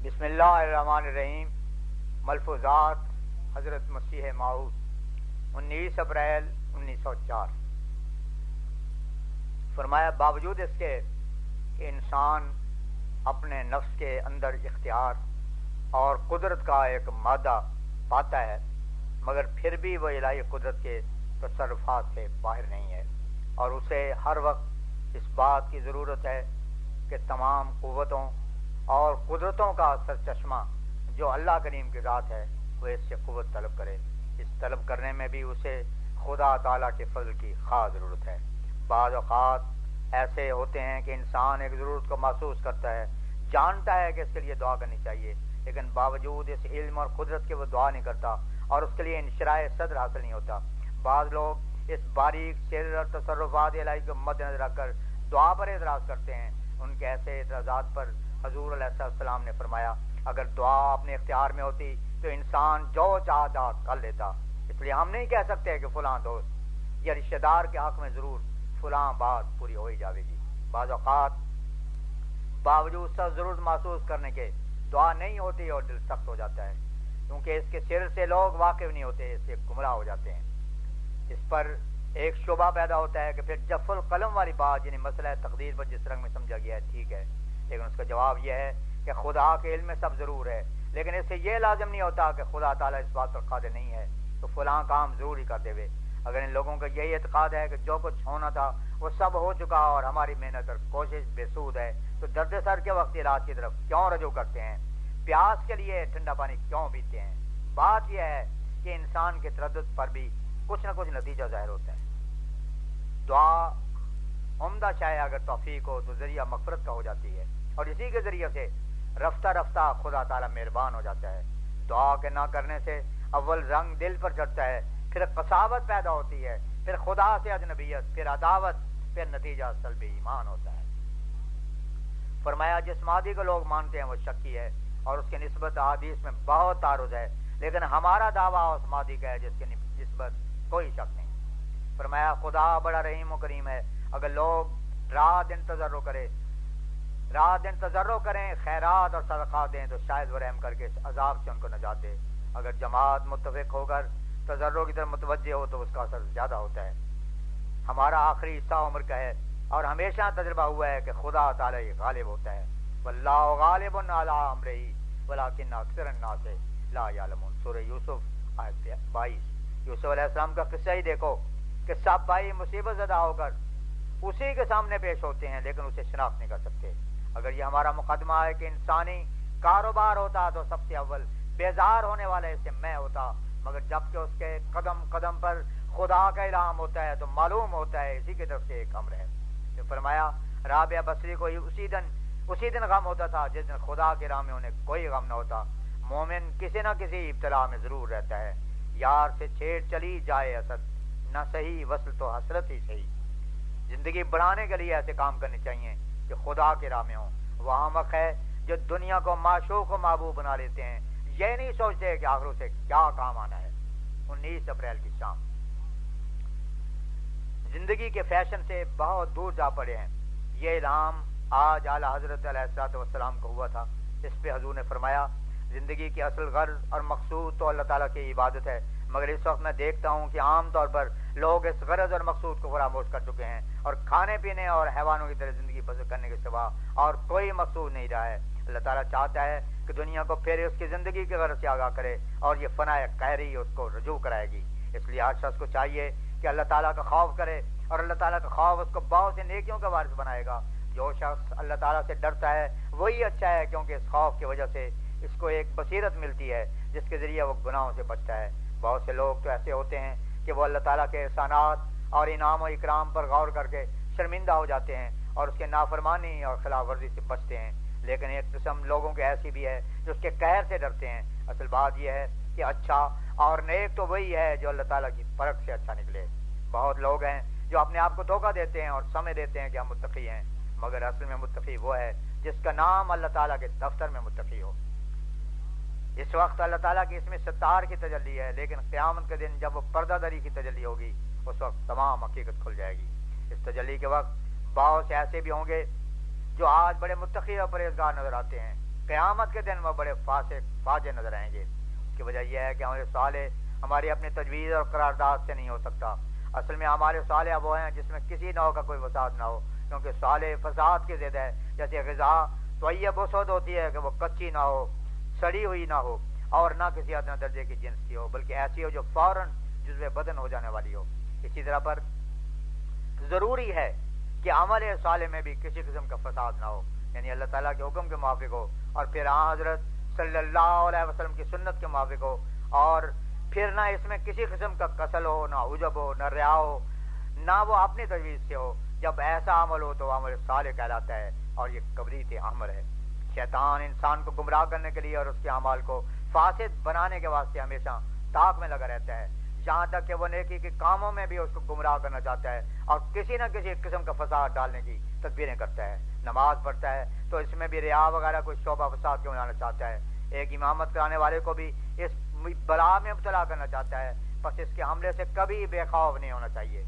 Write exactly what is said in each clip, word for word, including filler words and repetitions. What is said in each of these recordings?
بسم اللہ الرحمن الرحیم۔ ملفوظات حضرت مسیح موعود انیس اپریل انیس سو چار۔ فرمایا باوجود اس کے کہ انسان اپنے نفس کے اندر اختیار اور قدرت کا ایک مادہ پاتا ہے، مگر پھر بھی وہ الہی قدرت کے تصرفات سے باہر نہیں ہے، اور اسے ہر وقت اس بات کی ضرورت ہے کہ تمام قوتوں اور قدرتوں کا سرچشمہ جو اللہ کریم کی ذات ہے وہ اس سے قوت طلب کرے۔ اس طلب کرنے میں بھی اسے خدا تعالیٰ کے فضل کی خاص ضرورت ہے۔ بعض اوقات ایسے ہوتے ہیں کہ انسان ایک ضرورت کو محسوس کرتا ہے، جانتا ہے کہ اس کے لیے دعا کرنی چاہیے، لیکن باوجود اس علم اور قدرت کے وہ دعا نہیں کرتا اور اس کے لیے انشراح صدر حاصل نہیں ہوتا۔ بعض لوگ اس باریک سر اور تصرفات الہی کو مد نظر رکھ کر دعا پر اعتراض کرتے ہیں۔ ان کے ایسے اعتراضات پر حضور علیہ السلام نے فرمایا اگر دعا اپنے اختیار میں ہوتی تو انسان جو چاہتا کر لیتا، اس لیے ہم نہیں کہہ سکتے کہ فلاں دوست یا رشتہ دار کے حق میں ضرور فلاں بات پوری ہو ہی جاوے گی۔ بعض اوقات باوجود سب ضرورت محسوس کرنے کے دعا نہیں ہوتی اور دل سخت ہو جاتا ہے، کیونکہ اس کے سر سے لوگ واقف نہیں ہوتے، اس سے گمراہ ہو جاتے ہیں۔ اس پر ایک شبہ پیدا ہوتا ہے کہ پھر جف القلم والی بات یعنی مسئلہ تقدیر پر جس رنگ میں سمجھا گیا ہے ٹھیک ہے، لیکن اس کا جواب یہ ہے کہ خدا کے علم میں سب ضرور ہے، لیکن اس سے یہ لازم نہیں ہوتا کہ خدا تعالیٰ اس بات پر قادر نہیں ہے تو فلاں کام ضرور ہی کر دے وے۔ اگر ان لوگوں کا یہی اعتقاد ہے کہ جو کچھ ہونا تھا وہ سب ہو چکا اور ہماری محنت اور کوشش بے سود ہے، تو درد سر کے وقت علاج کی طرف کیوں رجوع کرتے ہیں؟ پیاس کے لیے ٹھنڈا پانی کیوں پیتے ہیں؟ بات یہ ہے کہ انسان کے تردد پر بھی کچھ نہ کچھ نتیجہ ظاہر ہوتا ہے۔ دعا عمدہ شے اگر توفیق ہو تو ذریعہ مغفرت کا ہو جاتی ہے، اور اسی کے ذریعے سے رفتہ رفتہ خدا تعالیٰ مہربان ہو جاتا ہے۔ دعا کے نہ کرنے سے اول رنگ دل پر چڑھتا ہے، پھر قساوت پیدا ہوتی ہے، پھر خدا سے اجنبیت، پھر عداوت، پھر نتیجہ سلب ایمان ہوتا ہے۔ فرمایا جس مادی کو لوگ مانتے ہیں وہ شکی ہے اور اس کی نسبت احادیث میں بہت تعارض ہے، لیکن ہمارا دعویٰ اس مادی کا ہے جس کی نسبت کوئی شک نہیں۔ فرمایا خدا بڑا رحیم و کریم ہے، اگر لوگ رات دن تضرع کرے رات دن تضرع کریں، خیرات اور صدقات دیں تو شاید وہ رحم کر کے اس عذاب سے ان کو نجات دے۔ اگر جماعت متفق ہو کر تضرع کی طرف متوجہ ہو تو اس کا اثر زیادہ ہوتا ہے۔ ہمارا آخری حصہ عمر کا ہے اور ہمیشہ تجربہ ہوا ہے کہ خدا تعالی غالب ہوتا ہے۔ واللہ غالب علی امرہ ولکن اکثر الناس لا یعلمون۔ سورہ یوسف آیت بائیس۔ یوسف علیہ السلام کا قصہ ہی دیکھو کہ سب بھائی مصیبت زدہ ہو کر اسی کے سامنے پیش ہوتے ہیں لیکن اسے شناخت نہیں کر سکتے۔ اگر یہ ہمارا مقدمہ ہے کہ انسانی کاروبار ہوتا تو سب سے اول بیزار ہونے والا اس سے میں ہوتا، مگر جب کہ اس کے قدم قدم پر خدا کا الہام ہوتا ہے تو معلوم ہوتا ہے اسی کی طرف سے ایک امر ہے۔ جو فرمایا رابعہ بصری کو اسی دن اسی دن غم ہوتا تھا جس دن خدا کے راہ میں انہیں کوئی غم نہ ہوتا۔ مومن کسی نہ کسی ابتلا میں ضرور رہتا ہے، یار سے چھیڑ چلی جائے اسد، نہ صحیح وصل تو حسرت ہی صحیح۔ زندگی بڑھانے کے لیے ایسے کام کرنے چاہیے کہ خدا کے راہ میں ہوں۔ وہاں وقت ہے جو دنیا کو معشوق و محبوب بنا لیتے ہیں، یہ نہیں سوچتے کہ آخروں سے کیا کام آنا ہے۔ انیس اپریل کی شام زندگی کے فیشن سے بہت دور جا پڑے ہیں۔ یہ الہام آج اعلیٰ حضرت علیہ الصلوۃ والسلام کو ہوا تھا۔ اس پہ حضور نے فرمایا زندگی کی اصل غرض اور مقصود تو اللہ تعالیٰ کی عبادت ہے، مگر اس وقت میں دیکھتا ہوں کہ عام طور پر لوگ اس غرض اور مقصود کو فراموش کر چکے ہیں اور کھانے پینے اور حیوانوں کی طرح زندگی بسر کرنے کے سوا اور کوئی مقصود نہیں رہا ہے۔ اللہ تعالیٰ چاہتا ہے کہ دنیا کو پھر اس کی زندگی کے غرض سے آگاہ کرے اور یہ فنا قہری اس کو رجوع کرائے گی۔ اس لیے ہر شخص کو چاہیے کہ اللہ تعالیٰ کا خوف کرے، اور اللہ تعالیٰ کا خوف اس کو بہت سی نیکیوں کا وارث بنائے گا۔ جو شخص اللہ تعالیٰ سے ڈرتا ہے وہی اچھا ہے، کیونکہ اس خوف کی وجہ سے اس کو ایک بصیرت ملتی ہے جس کے ذریعے وہ گناہوں سے بچتا ہے۔ بہت سے لوگ تو ایسے ہوتے ہیں کہ وہ اللہ تعالیٰ کے احسانات اور انعام و اکرام پر غور کر کے شرمندہ ہو جاتے ہیں اور اس کے نافرمانی اور خلاف ورزی سے بچتے ہیں، لیکن ایک قسم لوگوں کی ایسی بھی ہے جو اس کے قہر سے ڈرتے ہیں۔ اصل بات یہ ہے کہ اچھا اور نیک تو وہی ہے جو اللہ تعالیٰ کی پرکھ سے اچھا نکلے۔ بہت لوگ ہیں جو اپنے آپ کو دھوکہ دیتے ہیں اور سمجھ دیتے ہیں کہ ہم متقی ہیں، مگر اصل میں متقی وہ ہے جس کا نام اللہ تعالیٰ کے دفتر میں متقی ہو۔ اس وقت اللہ تعالیٰ کی اس میں ستار کی تجلی ہے، لیکن قیامت کے دن جب وہ پردہ دری کی تجلی ہوگی اس وقت تمام حقیقت کھل جائے گی۔ اس تجلی کے وقت بہت سے ایسے بھی ہوں گے جو آج بڑے متقی اور پرہیزگار نظر آتے ہیں، قیامت کے دن وہ بڑے فاسق فاجر نظر آئیں گے. اس کی وجہ یہ ہے کہ ہمارے صالح ہماری اپنی تجویز اور قرارداد سے نہیں ہو سکتا. اصل میں ہمارے صالح وہ ہیں جس میں کسی نوع کا کوئی فساد نہ ہو، کیونکہ صالح فساد کی ضد ہے. جیسے غذا طیب وسعت ہوتی ہے کہ وہ کچی نہ ہو، سڑی ہوئی نہ ہو، اور نہ کسی ادنی درجے کی جنس کی ہو، بلکہ ایسی ہو جو فوراً جزو بدن ہو جانے والی ہو. اسی طرح پر ضروری ہے کہ عمل صالح میں بھی کسی قسم کا فساد نہ ہو، یعنی اللہ تعالیٰ کے حکم کے موافق ہو، اور پھر آن حضرت صلی اللہ علیہ وسلم کی سنت کے موافق ہو، اور پھر نہ اس میں کسی قسم کا کسل ہو، نہ عجب ہو، نہ ریا ہو، نہ وہ اپنی تجویز سے ہو. جب ایسا عمل ہو تو عمل صالح کہلاتا ہے، اور یہ کبریت عمل ہے. شیطان انسان کو گمراہ کرنے کے لیے اور اس کے اعمال کو فاسد بنانے کے واسطے ہمیشہ طاق میں لگا رہتا ہے، جہاں تک کہ وہ نیکی کے کاموں میں بھی اس کو گمراہ کرنا چاہتا ہے اور کسی نہ کسی قسم کا فساد ڈالنے کی تدبیریں کرتا ہے. نماز پڑھتا ہے تو اس میں بھی ریا وغیرہ کوئی شعبہ فساد کیوں بنانا چاہتا ہے. ایک امامت کرانے والے کو بھی اس بلا میں مبتلا کرنا چاہتا ہے. بس اس کے حملے سے کبھی بے خوف نہیں ہونا چاہیے،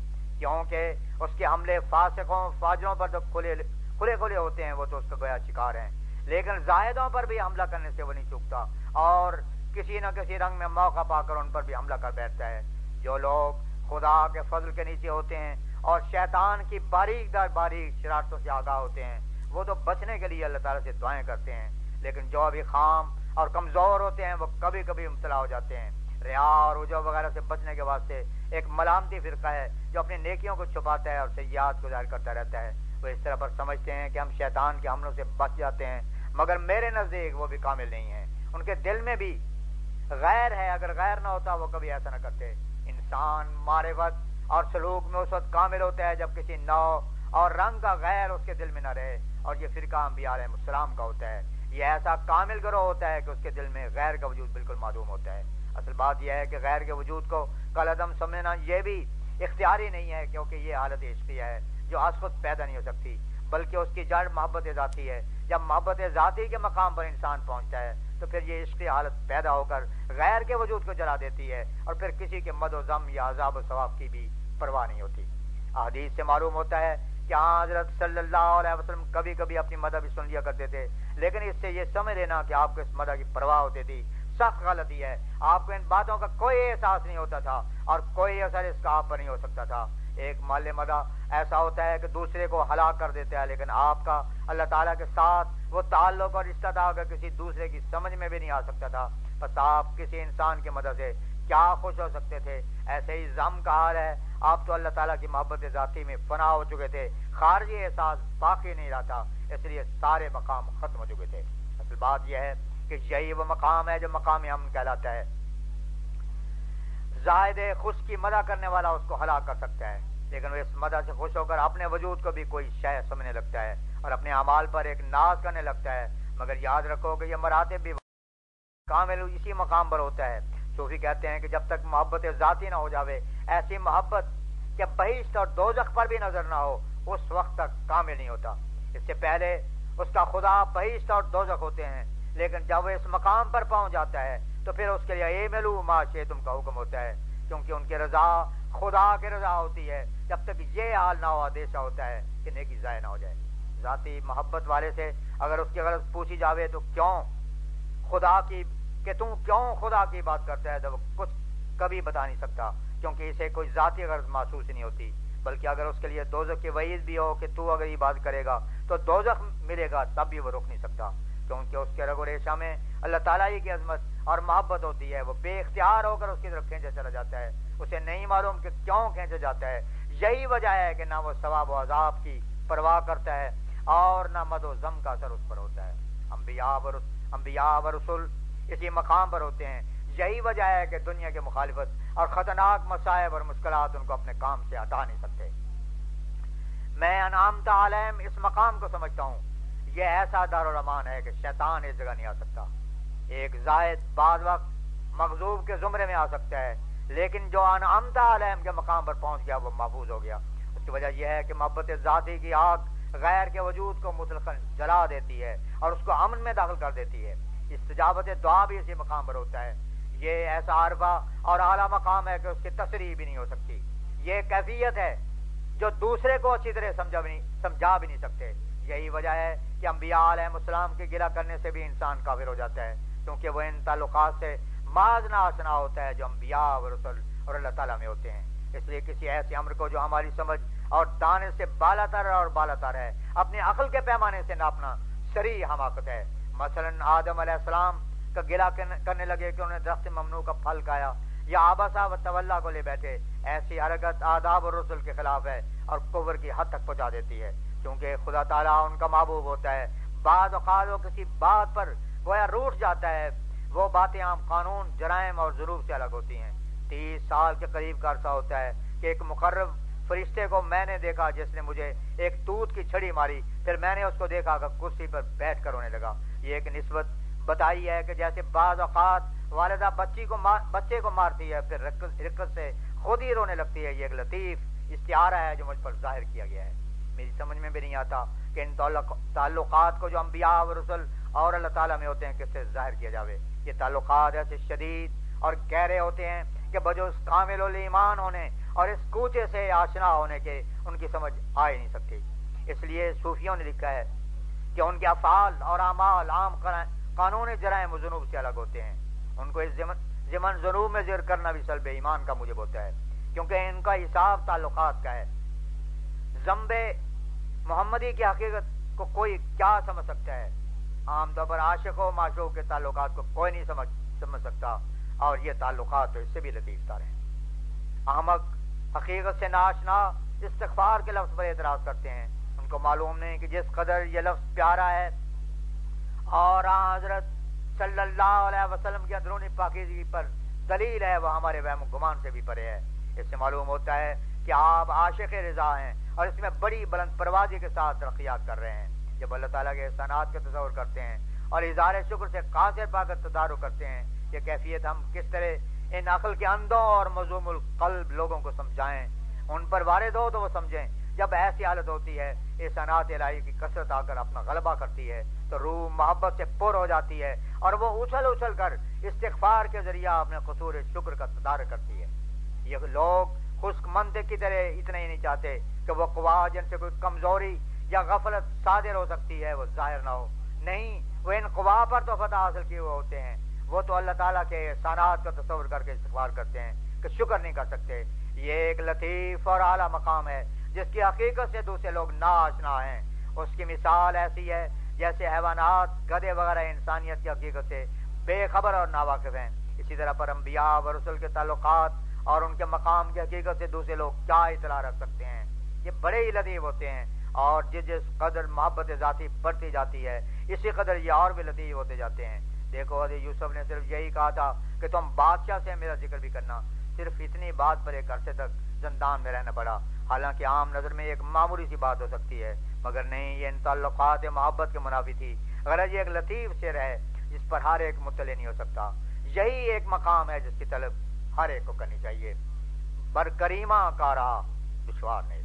کیونکہ اس کے حملے فاسقوں فاجروں پر تو کھلے کھلے کھلے ہوتے ہیں، وہ تو اس کا گویا شکار ہیں. لیکن زاہدوں پر بھی حملہ کرنے سے وہ نہیں چوکتا، اور کسی نہ کسی رنگ میں موقع پا کر ان پر بھی حملہ کر بیٹھتا ہے. جو لوگ خدا کے فضل کے نیچے ہوتے ہیں اور شیطان کی باریک در باریک شرارتوں سے آگاہ ہوتے ہیں، وہ تو بچنے کے لیے اللہ تعالیٰ سے دعائیں کرتے ہیں. لیکن جو ابھی خام اور کمزور ہوتے ہیں وہ کبھی کبھی مبتلا ہو جاتے ہیں. ریا اور عجب وغیرہ سے بچنے کے واسطے ایک ملامتی فرقہ ہے جو اپنی نیکیوں کو چھپاتا ہے اور سیئات کو ظاہر کرتا رہتا ہے. وہ اس طرح پر سمجھتے ہیں کہ ہم شیطان کے حملوں سے بچ جاتے ہیں، مگر میرے نزدیک وہ بھی کامل نہیں ہیں. ان کے دل میں بھی غیر ہے، اگر غیر نہ ہوتا وہ کبھی ایسا نہ کرتے. انسان معرفت اور سلوک میں اس وقت کامل ہوتا ہے جب کسی نوع اور رنگ کا غیر اس کے دل میں نہ رہے، اور یہ فرقہ انبیاء علیہ السلام کا ہوتا ہے. یہ ایسا کامل گروہ ہوتا ہے کہ اس کے دل میں غیر کا وجود بالکل معدوم ہوتا ہے. اصل بات یہ ہے کہ غیر کے وجود کو کالعدم سمجھنا یہ بھی اختیاری نہیں ہے، کیونکہ یہ حالت عشقیہ ہے جو از خود پیدا نہیں ہو سکتی، بلکہ اس کی جڑ محبت ذاتی ہے. جب محبت ذاتی کے مقام پر انسان پہنچتا ہے تو پھر یہ عشقی حالت پیدا ہو کر غیر کے وجود کو جلا دیتی ہے، اور پھر کسی کے مد و ذم یا عذاب و ثواب کی بھی پرواہ نہیں ہوتی. احادیث سے معلوم ہوتا ہے کہ ہاں حضرت صلی اللہ علیہ وسلم کبھی کبھی اپنی مدح بھی سن لیا کرتے تھے، لیکن اس سے یہ سمجھ لینا کہ آپ کو اس مدح کی پرواہ ہوتی تھی سخت غلطی ہے. آپ کو ان باتوں کا کوئی احساس نہیں ہوتا تھا اور کوئی اثر اس کا آپ پر نہیں ہو سکتا تھا. ایک مال مدح ایسا ہوتا ہے کہ دوسرے کو ہلاک کر دیتا ہے، لیکن آپ کا اللہ تعالیٰ کے ساتھ وہ تعلق اور رشتہ تھا کہ کسی دوسرے کی سمجھ میں بھی نہیں آ سکتا تھا. بس آپ کسی انسان کی مدد سے کیا خوش ہو سکتے تھے. ایسے ہی ضم کا حال ہے، آپ تو اللہ تعالیٰ کی محبت ذاتی میں فنا ہو چکے تھے، خارجی احساس باقی نہیں رہا تھا، اس لیے سارے مقام ختم ہو چکے تھے. اصل بات یہ ہے کہ یہی وہ مقام ہے جو مقام امن کہلاتا ہے. زائد خوش کی مدح کرنے والا اس کو ہلاک کر سکتا ہے، لیکن وہ اس مدح سے خوش ہو کر اپنے وجود کو بھی کوئی شے سمجھنے لگتا ہے اور اپنے اعمال پر ایک ناز کرنے لگتا ہے. مگر یاد رکھو کہ یہ مراتب بھی کامل اسی مقام پر ہوتا ہے. صوفی کہتے ہیں کہ جب تک محبت ذاتی نہ ہو جاوے، ایسی محبت کہ بہشت اور دوزخ پر بھی نظر نہ ہو، اس وقت تک کامل نہیں ہوتا. اس سے پہلے اس کا خدا بہشت اور دوزخ ہوتے ہیں، لیکن جب وہ اس مقام پر پہنچ جاتا ہے تو پھر اس کے لیے اعملوا ما شئتم کا حکم ہوتا ہے، کیونکہ ان کی رضا خدا کی رضا ہوتی ہے. جب تک یہ حال نہ ہو اندیشہ ہوتا ہے کہ نیکی ضائع نہ ہو جائے. ذاتی محبت والے سے اگر اس کی غرض پوچھی جاوے تو کیوں خدا کی کہ تم کیوں خدا کی بات کرتا ہے، تو وہ کچھ کبھی بتا نہیں سکتا، کیونکہ اسے کوئی ذاتی غرض محسوس نہیں ہوتی. بلکہ اگر اس کے لیے دوزخ کی وعید بھی ہو کہ تو اگر یہ بات کرے گا تو دوزخ ملے گا، تب بھی وہ رک نہیں سکتا، کیونکہ اس کے رگ و ریشہ میں اللہ تعالیٰ ہی کی عظمت اور محبت ہوتی ہے. وہ بے اختیار ہو کر اس کی طرف کھینچا چلا جاتا ہے، اسے نہیں معلوم کہ کیوں کھینچا جاتا ہے. یہی وجہ ہے کہ نہ وہ ثواب و عذاب کی پرواہ کرتا ہے اور نہ مد و ذم کا اثر اس پر ہوتا ہے. انبیاء و انبیاء و رسول اسی مقام پر ہوتے ہیں. یہی وجہ ہے کہ دنیا کی مخالفت اور خطرناک مصائب اور مشکلات ان کو اپنے کام سے ہٹا نہیں سکتے. میں انعامت علیہم اس مقام کو سمجھتا ہوں، یہ ایسا دارالامان ہے کہ شیطان اس جگہ نہیں آ سکتا. ایک زائد بعض وقت مغضوب کے زمرے میں آ سکتا ہے، لیکن جو انعامت علیہم کے مقام پر پہنچ گیا وہ محفوظ ہو گیا. اس کی وجہ یہ ہے کہ محبت ذاتی کی آگ غیر کے وجود کو مطلقاً جلا دیتی ہے اور اس کو امن میں داخل کر دیتی ہے. استجابت دعا بھی اسی مقام پر ہوتا ہے. یہ ایسا عرفہ اور اعلیٰ مقام ہے کہ اس کی تصریح بھی نہیں ہو سکتی. یہ کیفیت ہے جو دوسرے کو اچھی طرح سمجھا بھی نہیں سمجھا بھی نہیں سکتے. یہی وجہ ہے کہ انبیاء علیہ السلام کے گلہ کرنے سے بھی انسان کافر ہو جاتا ہے، کیونکہ وہ ان تعلقات سے ماض نہ آشنا ہوتا ہے جو انبیاء اور رسول اور اللہ تعالیٰ میں ہوتے ہیں۔ اس لیے کسی ایسے امر کو جو ہماری سمجھ اور دانے سے بالا تر اور بالا تر ہے، اپنی عقل کے پیمانے سے ناپنا صریح حماقت ہے۔ مثلا آدم علیہ السلام کا گلہ کرنے لگے کہ انہوں نے درخت ممنوع کا پھل کھایا، یا آبسا و تولا کو لے بیٹھے، ایسی حرکت آداب اور رسل کے خلاف ہے اور کفر کی حد تک پہنچا دیتی ہے، کیونکہ خدا تعالیٰ ان کا محبوب ہوتا ہے۔ بعض اوقات وہ کسی بات پر گویا روٹ جاتا ہے، وہ باتیں عام قانون، جرائم اور ضرور سے الگ ہوتی ہیں۔ تیس سال کے قریب کا عرصہ ہوتا ہے کہ ایک مقرب فرشتے کو میں نے دیکھا جس نے مجھے ایک دودھ کی چھڑی ماری، پھر میں نے اس کو دیکھا کہ کرسی پر بیٹھ کر رونے لگا۔ یہ ایک نسبت بتائی ہے کہ جیسے بعض اوقات والدہ بچی کو مار بچے کو مارتی ہے پھر رقت سے خود ہی رونے لگتی ہے۔ یہ ایک لطیف استعارہ ہے جو مجھ پر ظاہر کیا گیا ہے۔ میری سمجھ میں بھی نہیں آتا کہ ان تعلقات کو جو انبیاء و رسل اور اللہ تعالیٰ میں ہوتے ہیں کس سے ظاہر کیا جاوے۔ یہ تعلقات ایسے شدید اور گہرے ہوتے ہیں کہ بجوز کامل الایمان ہونے اور اس کوچے سے آشنا ہونے کے ان کی سمجھ آ ہی نہیں سکتی۔ اس لیے صوفیوں نے لکھا ہے کہ ان کے افعال اور اعمال عام قانون جرائم و ذنوب سے الگ ہوتے ہیں۔ ان کو اس ضمن ذنوب میں ذکر کرنا بھی سلب ایمان کا موجب ہوتا ہے، کیونکہ ان کا حساب تعلقات کا ہے۔ ذنب محمدی کی حقیقت کو کوئی کیا سمجھ سکتا ہے؟ عام طور پر عاشق و معشوق کے تعلقات کو کوئی نہیں سمجھ سمجھ سکتا، اور یہ تعلقات تو اس سے بھی لطیف تر ہیں۔ احمق حقیقت سے ناشنا استغفار کے لفظ پر اعتراض کرتے ہیں، ان کو معلوم نہیں کہ جس قدر یہ لفظ پیارا ہے اور حضرت صلی اللہ علیہ وسلم کی اندرونی پاکیزگی پر دلیل ہے، وہ ہمارے وہم و گمان سے بھی پرے ہے۔ اس سے معلوم ہوتا ہے کہ آپ عاشق رضا ہیں اور اس میں بڑی بلند پروازی کے ساتھ ترقیات کر رہے ہیں۔ جب اللہ تعالیٰ کے احسانات کا تصور کرتے ہیں اور اظہار شکر سے قاصر پا کر تدارک کرتے ہیں، یہ کیفیت ہم کس طرح ان عقل کے اندھوں اور مظلوم القلب لوگوں کو سمجھائیں، ان پر وارد ہو تو وہ سمجھیں۔ جب ایسی حالت ہوتی ہے، احسانات الہی کی کثرت آ کر اپنا غلبہ کرتی ہے تو روح محبت سے پر ہو جاتی ہے اور وہ اچھل اچھل کر استغفار کے ذریعہ اپنے قصور شکر کا تدارک کرتی ہے۔ یہ لوگ خشک منطق کی طرح اتنا ہی نہیں چاہتے کہ وہ قوا جن سے کوئی کمزوری یا غفلت صادر ہو سکتی ہے وہ ظاہر نہ ہو، نہیں، وہ ان قوا پر تو فتح حاصل کیے ہوئے ہوتے ہیں۔ وہ تو اللہ تعالیٰ کے احسانات کا تصور کر کے استغفار کرتے ہیں کہ شکر نہیں کر سکتے۔ یہ ایک لطیف اور اعلیٰ مقام ہے جس کی حقیقت سے دوسرے لوگ ناآشنا ہیں۔ اس کی مثال ایسی ہے جیسے حیوانات، گدھے وغیرہ انسانیت کی حقیقت سے بے خبر اور ناواقف ہیں، اسی طرح پر انبیاء و رسل کے تعلقات اور ان کے مقام کی حقیقت سے دوسرے لوگ کیا اطلاع رکھ سکتے ہیں؟ یہ بڑے ہی لطیف ہوتے ہیں، اور جس جس قدر محبت ذاتی بڑھتی جاتی ہے اسی قدر یہ اور بھی لطیف ہوتے جاتے ہیں۔ دیکھو حضرت یوسف نے صرف یہی کہا تھا کہ تم بادشاہ سے میرا ذکر بھی کرنا، صرف اتنی بات پر ایک عرصے تک زندان میں رہنا پڑا، حالانکہ عام نظر میں ایک معمولی سی بات ہو سکتی ہے، مگر نہیں، یہ ان تعلقات محبت کے منافی تھی۔ غرض یہ ایک لطیف شعر ہے جس پر ہر ایک مطلع نہیں ہو سکتا۔ یہی ایک مقام ہے جس کی طلب ہر ایک کو کرنی چاہیے۔ برکریمہ کا رہا دشوار نہیں۔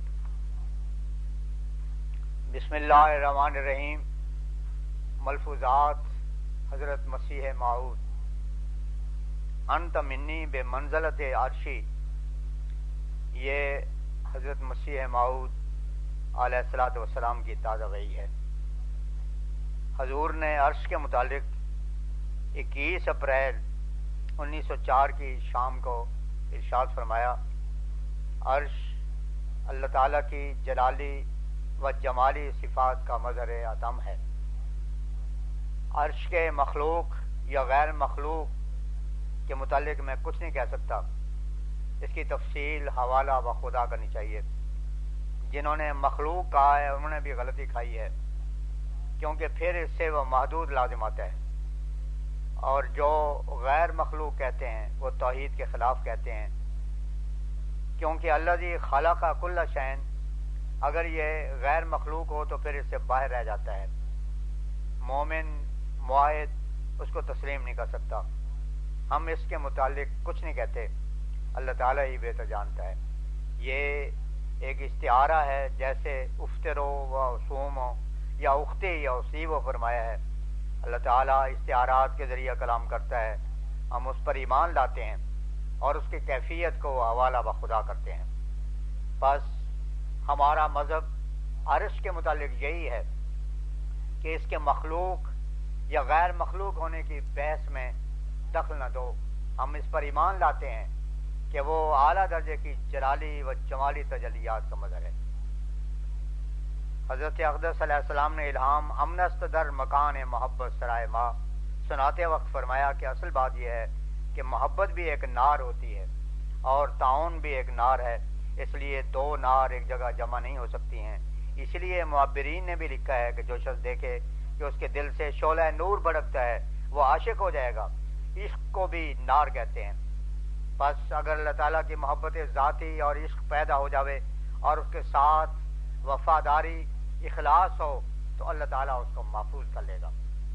بسم اللہ الرحمن الرحیم۔ ملفوظات حضرت مسیح موعود۔ انت منی بے منزلت عرشی، یہ حضرت مسیح موعود علیہ الصلوۃ والسلام کی تازہ وحی ہے۔ حضور نے عرش کے متعلق اکیس اپریل انیس سو چار کی شام کو ارشاد فرمایا، عرش اللہ تعالیٰ کی جلالی و جمالی صفات کا مظہر عدم ہے۔ عرش کے مخلوق یا غیر مخلوق کے متعلق میں کچھ نہیں کہہ سکتا، اس کی تفصیل حوالہ و خدا کرنی چاہیے۔ جنہوں نے مخلوق کہا ہے انہوں نے بھی غلطی کھائی ہے، کیونکہ پھر اس سے وہ محدود لازم آتا ہے، اور جو غیر مخلوق کہتے ہیں وہ توحید کے خلاف کہتے ہیں، کیونکہ الذی خلق کل شیء، اگر یہ غیر مخلوق ہو تو پھر اس سے باہر رہ جاتا ہے۔ مومن معاہد اس کو تسلیم نہیں کر سکتا۔ ہم اس کے متعلق کچھ نہیں کہتے، اللہ تعالیٰ ہی بہتر جانتا ہے۔ یہ ایک استعارہ ہے، جیسے افطرو و اصومو یا اختی یا اصیبو فرمایا ہے۔ اللہ تعالیٰ استعارات کے ذریعہ کلام کرتا ہے، ہم اس پر ایمان لاتے ہیں اور اس کی کیفیت کو حوالہ بخدا کرتے ہیں۔ بس ہمارا مذہب عرش کے متعلق یہی ہے کہ اس کے مخلوق یا غیر مخلوق ہونے کی بحث میں دخل نہ دو. ہم اس پر ایمان لاتے ہیں کہ وہ اعلیٰ درجے کی جلالی و جمالی تجلیات کا مظہر ہے. حضرت اقدس علیہ السلام نے الہام امنست در مکان محبت سرائے ماں سناتے وقت فرمایا کہ اصل بات یہ ہے کہ محبت بھی ایک نار ہوتی ہے اور تعاون بھی ایک نار ہے، اس لیے دو نار ایک جگہ جمع نہیں ہو سکتی ہیں. اس لیے معبرین نے بھی لکھا ہے کہ جو شخص دیکھے کہ اس کے دل سے شعلہ نور بھڑکتا ہے وہ عاشق ہو جائے گا. عشق کو بھی نار کہتے ہیں. بس اگر اللہ تعالیٰ کی محبت ذاتی اور عشق پیدا ہو جاوے اور اس کے ساتھ وفاداری اخلاص ہو تو اللہ تعالیٰ اس کو محفوظ کر لے گا.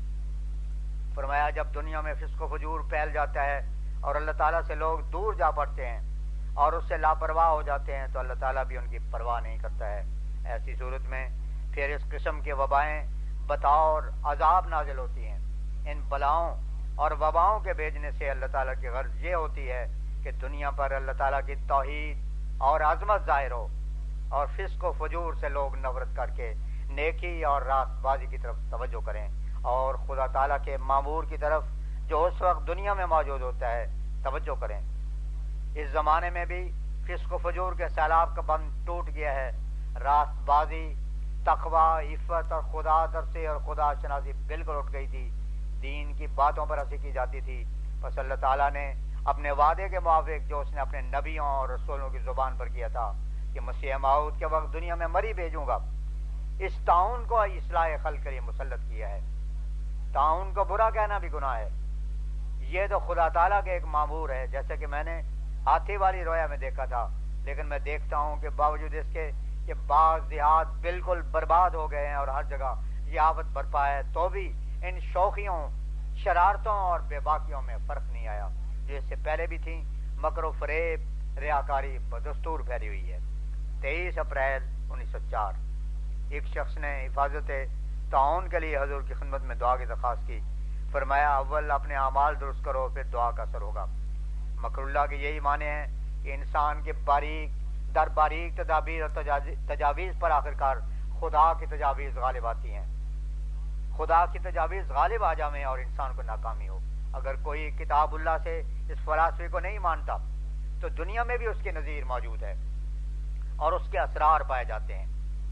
فرمایا جب دنیا میں فسق و فجور پھیل جاتا ہے اور اللہ تعالیٰ سے لوگ دور جا پڑتے ہیں اور اس سے لاپرواہ ہو جاتے ہیں تو اللہ تعالیٰ بھی ان کی پرواہ نہیں کرتا ہے. ایسی صورت میں پھر اس قسم کے وبائیں بطور عذاب نازل ہوتی ہیں. ان بلاؤں اور وباؤں کے بھیجنے سے اللہ تعالیٰ کی غرض یہ ہوتی ہے کہ دنیا پر اللہ تعالیٰ کی توحید اور عظمت ظاہر ہو اور فسق و فجور سے لوگ نفرت کر کے نیکی اور راست بازی کی طرف توجہ کریں اور خدا تعالیٰ کے معمور کی طرف جو اس وقت دنیا میں موجود ہوتا ہے توجہ کریں. اس زمانے میں بھی فسق و فجور کے سیلاب کا بند ٹوٹ گیا ہے. راست بازی، تقوی، عفت اور خدا ترسی اور خدا شناسی بالکل اٹھ گئی تھی. دین کی باتوں پر ہنسی کی جاتی تھی. بس اللہ تعالیٰ نے اپنے وعدے کے موافق جو اس نے اپنے نبیوں اور رسولوں کی زبان پر کیا تھا کہ مسیح موعود کے وقت دنیا میں مری بھیجوں گا، اس تعاون کو اصلاح خلق کے لیے مسلط کیا ہے. تعاون کو برا کہنا بھی گناہ ہے. یہ تو خدا تعالیٰ کے ایک معمور ہے. جیسے کہ میں نے ہاتھی والی رویا میں دیکھا تھا، لیکن میں دیکھتا ہوں کہ باوجود اس کے کہ بعض دیہات بالکل برباد ہو گئے ہیں اور ہر جگہ یہ آفت برپا ہے، تو بھی ان شوخیوں، شرارتوں اور بے باکیوں میں فرق نہیں آیا جو اس سے پہلے بھی تھیں. مکر و فریب، ریاکاری بدستور پھیلی ہوئی ہے. تیئیس اپریل انیس سو چار ایک شخص نے حفاظت تعاون کے لیے حضور کی خدمت میں دعا کی درخواست کی. فرمایا اول اپنے اعمال درست کرو پھر دعا کا اثر ہوگا. مکر اللہ کے یہی معنی ہیں کہ انسان کے باریک در باریک تدابیر اور تجاویز پر آخرکار خدا کی تجاویز غالب آتی ہیں. خدا کی تجاویز غالب آ جائیں اور انسان کو ناکامی ہو. اگر کوئی کتاب اللہ سے اس فلسفے کو نہیں مانتا تو دنیا میں بھی اس کے نظیر موجود ہے اور اس کے اسرار پائے جاتے ہیں.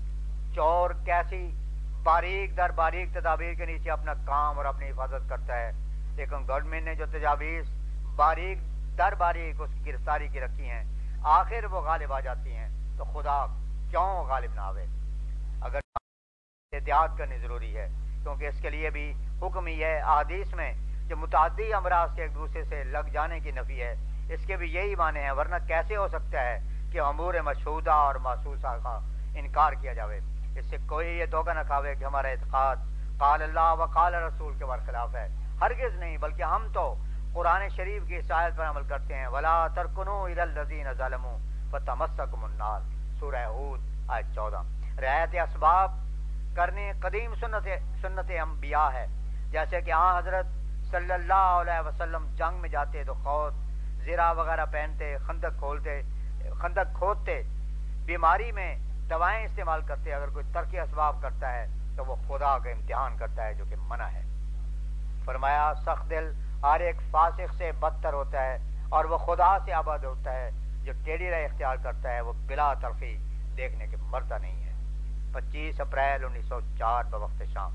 چور کیسی باریک در باریک تدابیر کے نیچے اپنا کام اور اپنی حفاظت کرتا ہے، لیکن گورنمنٹ نے جو تجاویز باریک در باریک اس کی گرفتاری کی رکھی ہیں آخر وہ غالب آ جاتی ہیں. تو خدا کیوں غالب نہ آوے؟ اگر احتیاط کرنی ضروری ہے کیونکہ اس کے لیے بھی حکم ہی ہے. احادیث میں جو متعدی امراض کے ایک دوسرے سے لگ جانے کی نفی ہے، اس کے بھی یہی معنی ہیں. ورنہ کیسے ہو سکتا ہے کہ امور مشہودہ اور محسوسہ کا انکار کیا جاوے؟ اس سے کوئی یہ دھوکہ نہ کھاوے کہ ہمارا اعتقاد قال اللہ و قال رسول کے برخلاف ہے. ہرگز نہیں، بلکہ ہم تو قرآن شریف کی آیت پر عمل کرتے ہیں. ولا ترکنوا الی الذین ظلموا فتمسکم النار، سورہ ہود آیت چودہ. رعایت اسباب کرنے قدیم سنت سنت انبیاء ہے. جیسے کہ ہاں حضرت صلی اللہ علیہ وسلم جنگ میں جاتے تو خود زرہ وغیرہ پہنتے، خندق کھولتے خندق کھودتے، بیماری میں دوائیں استعمال کرتے. اگر کوئی ترک اسباب کرتا ہے تو وہ خدا کا امتحان کرتا ہے جو کہ منع ہے. فرمایا سخت دل ہر ایک فاسق سے بدتر ہوتا ہے اور وہ خدا سے آباد ہوتا ہے. جو ٹیڑھی راہ اختیار کرتا ہے وہ بلا تلخی دیکھنے کے مرتا نہیں ہے. پچیس اپریل انیس سو چار بوقت شام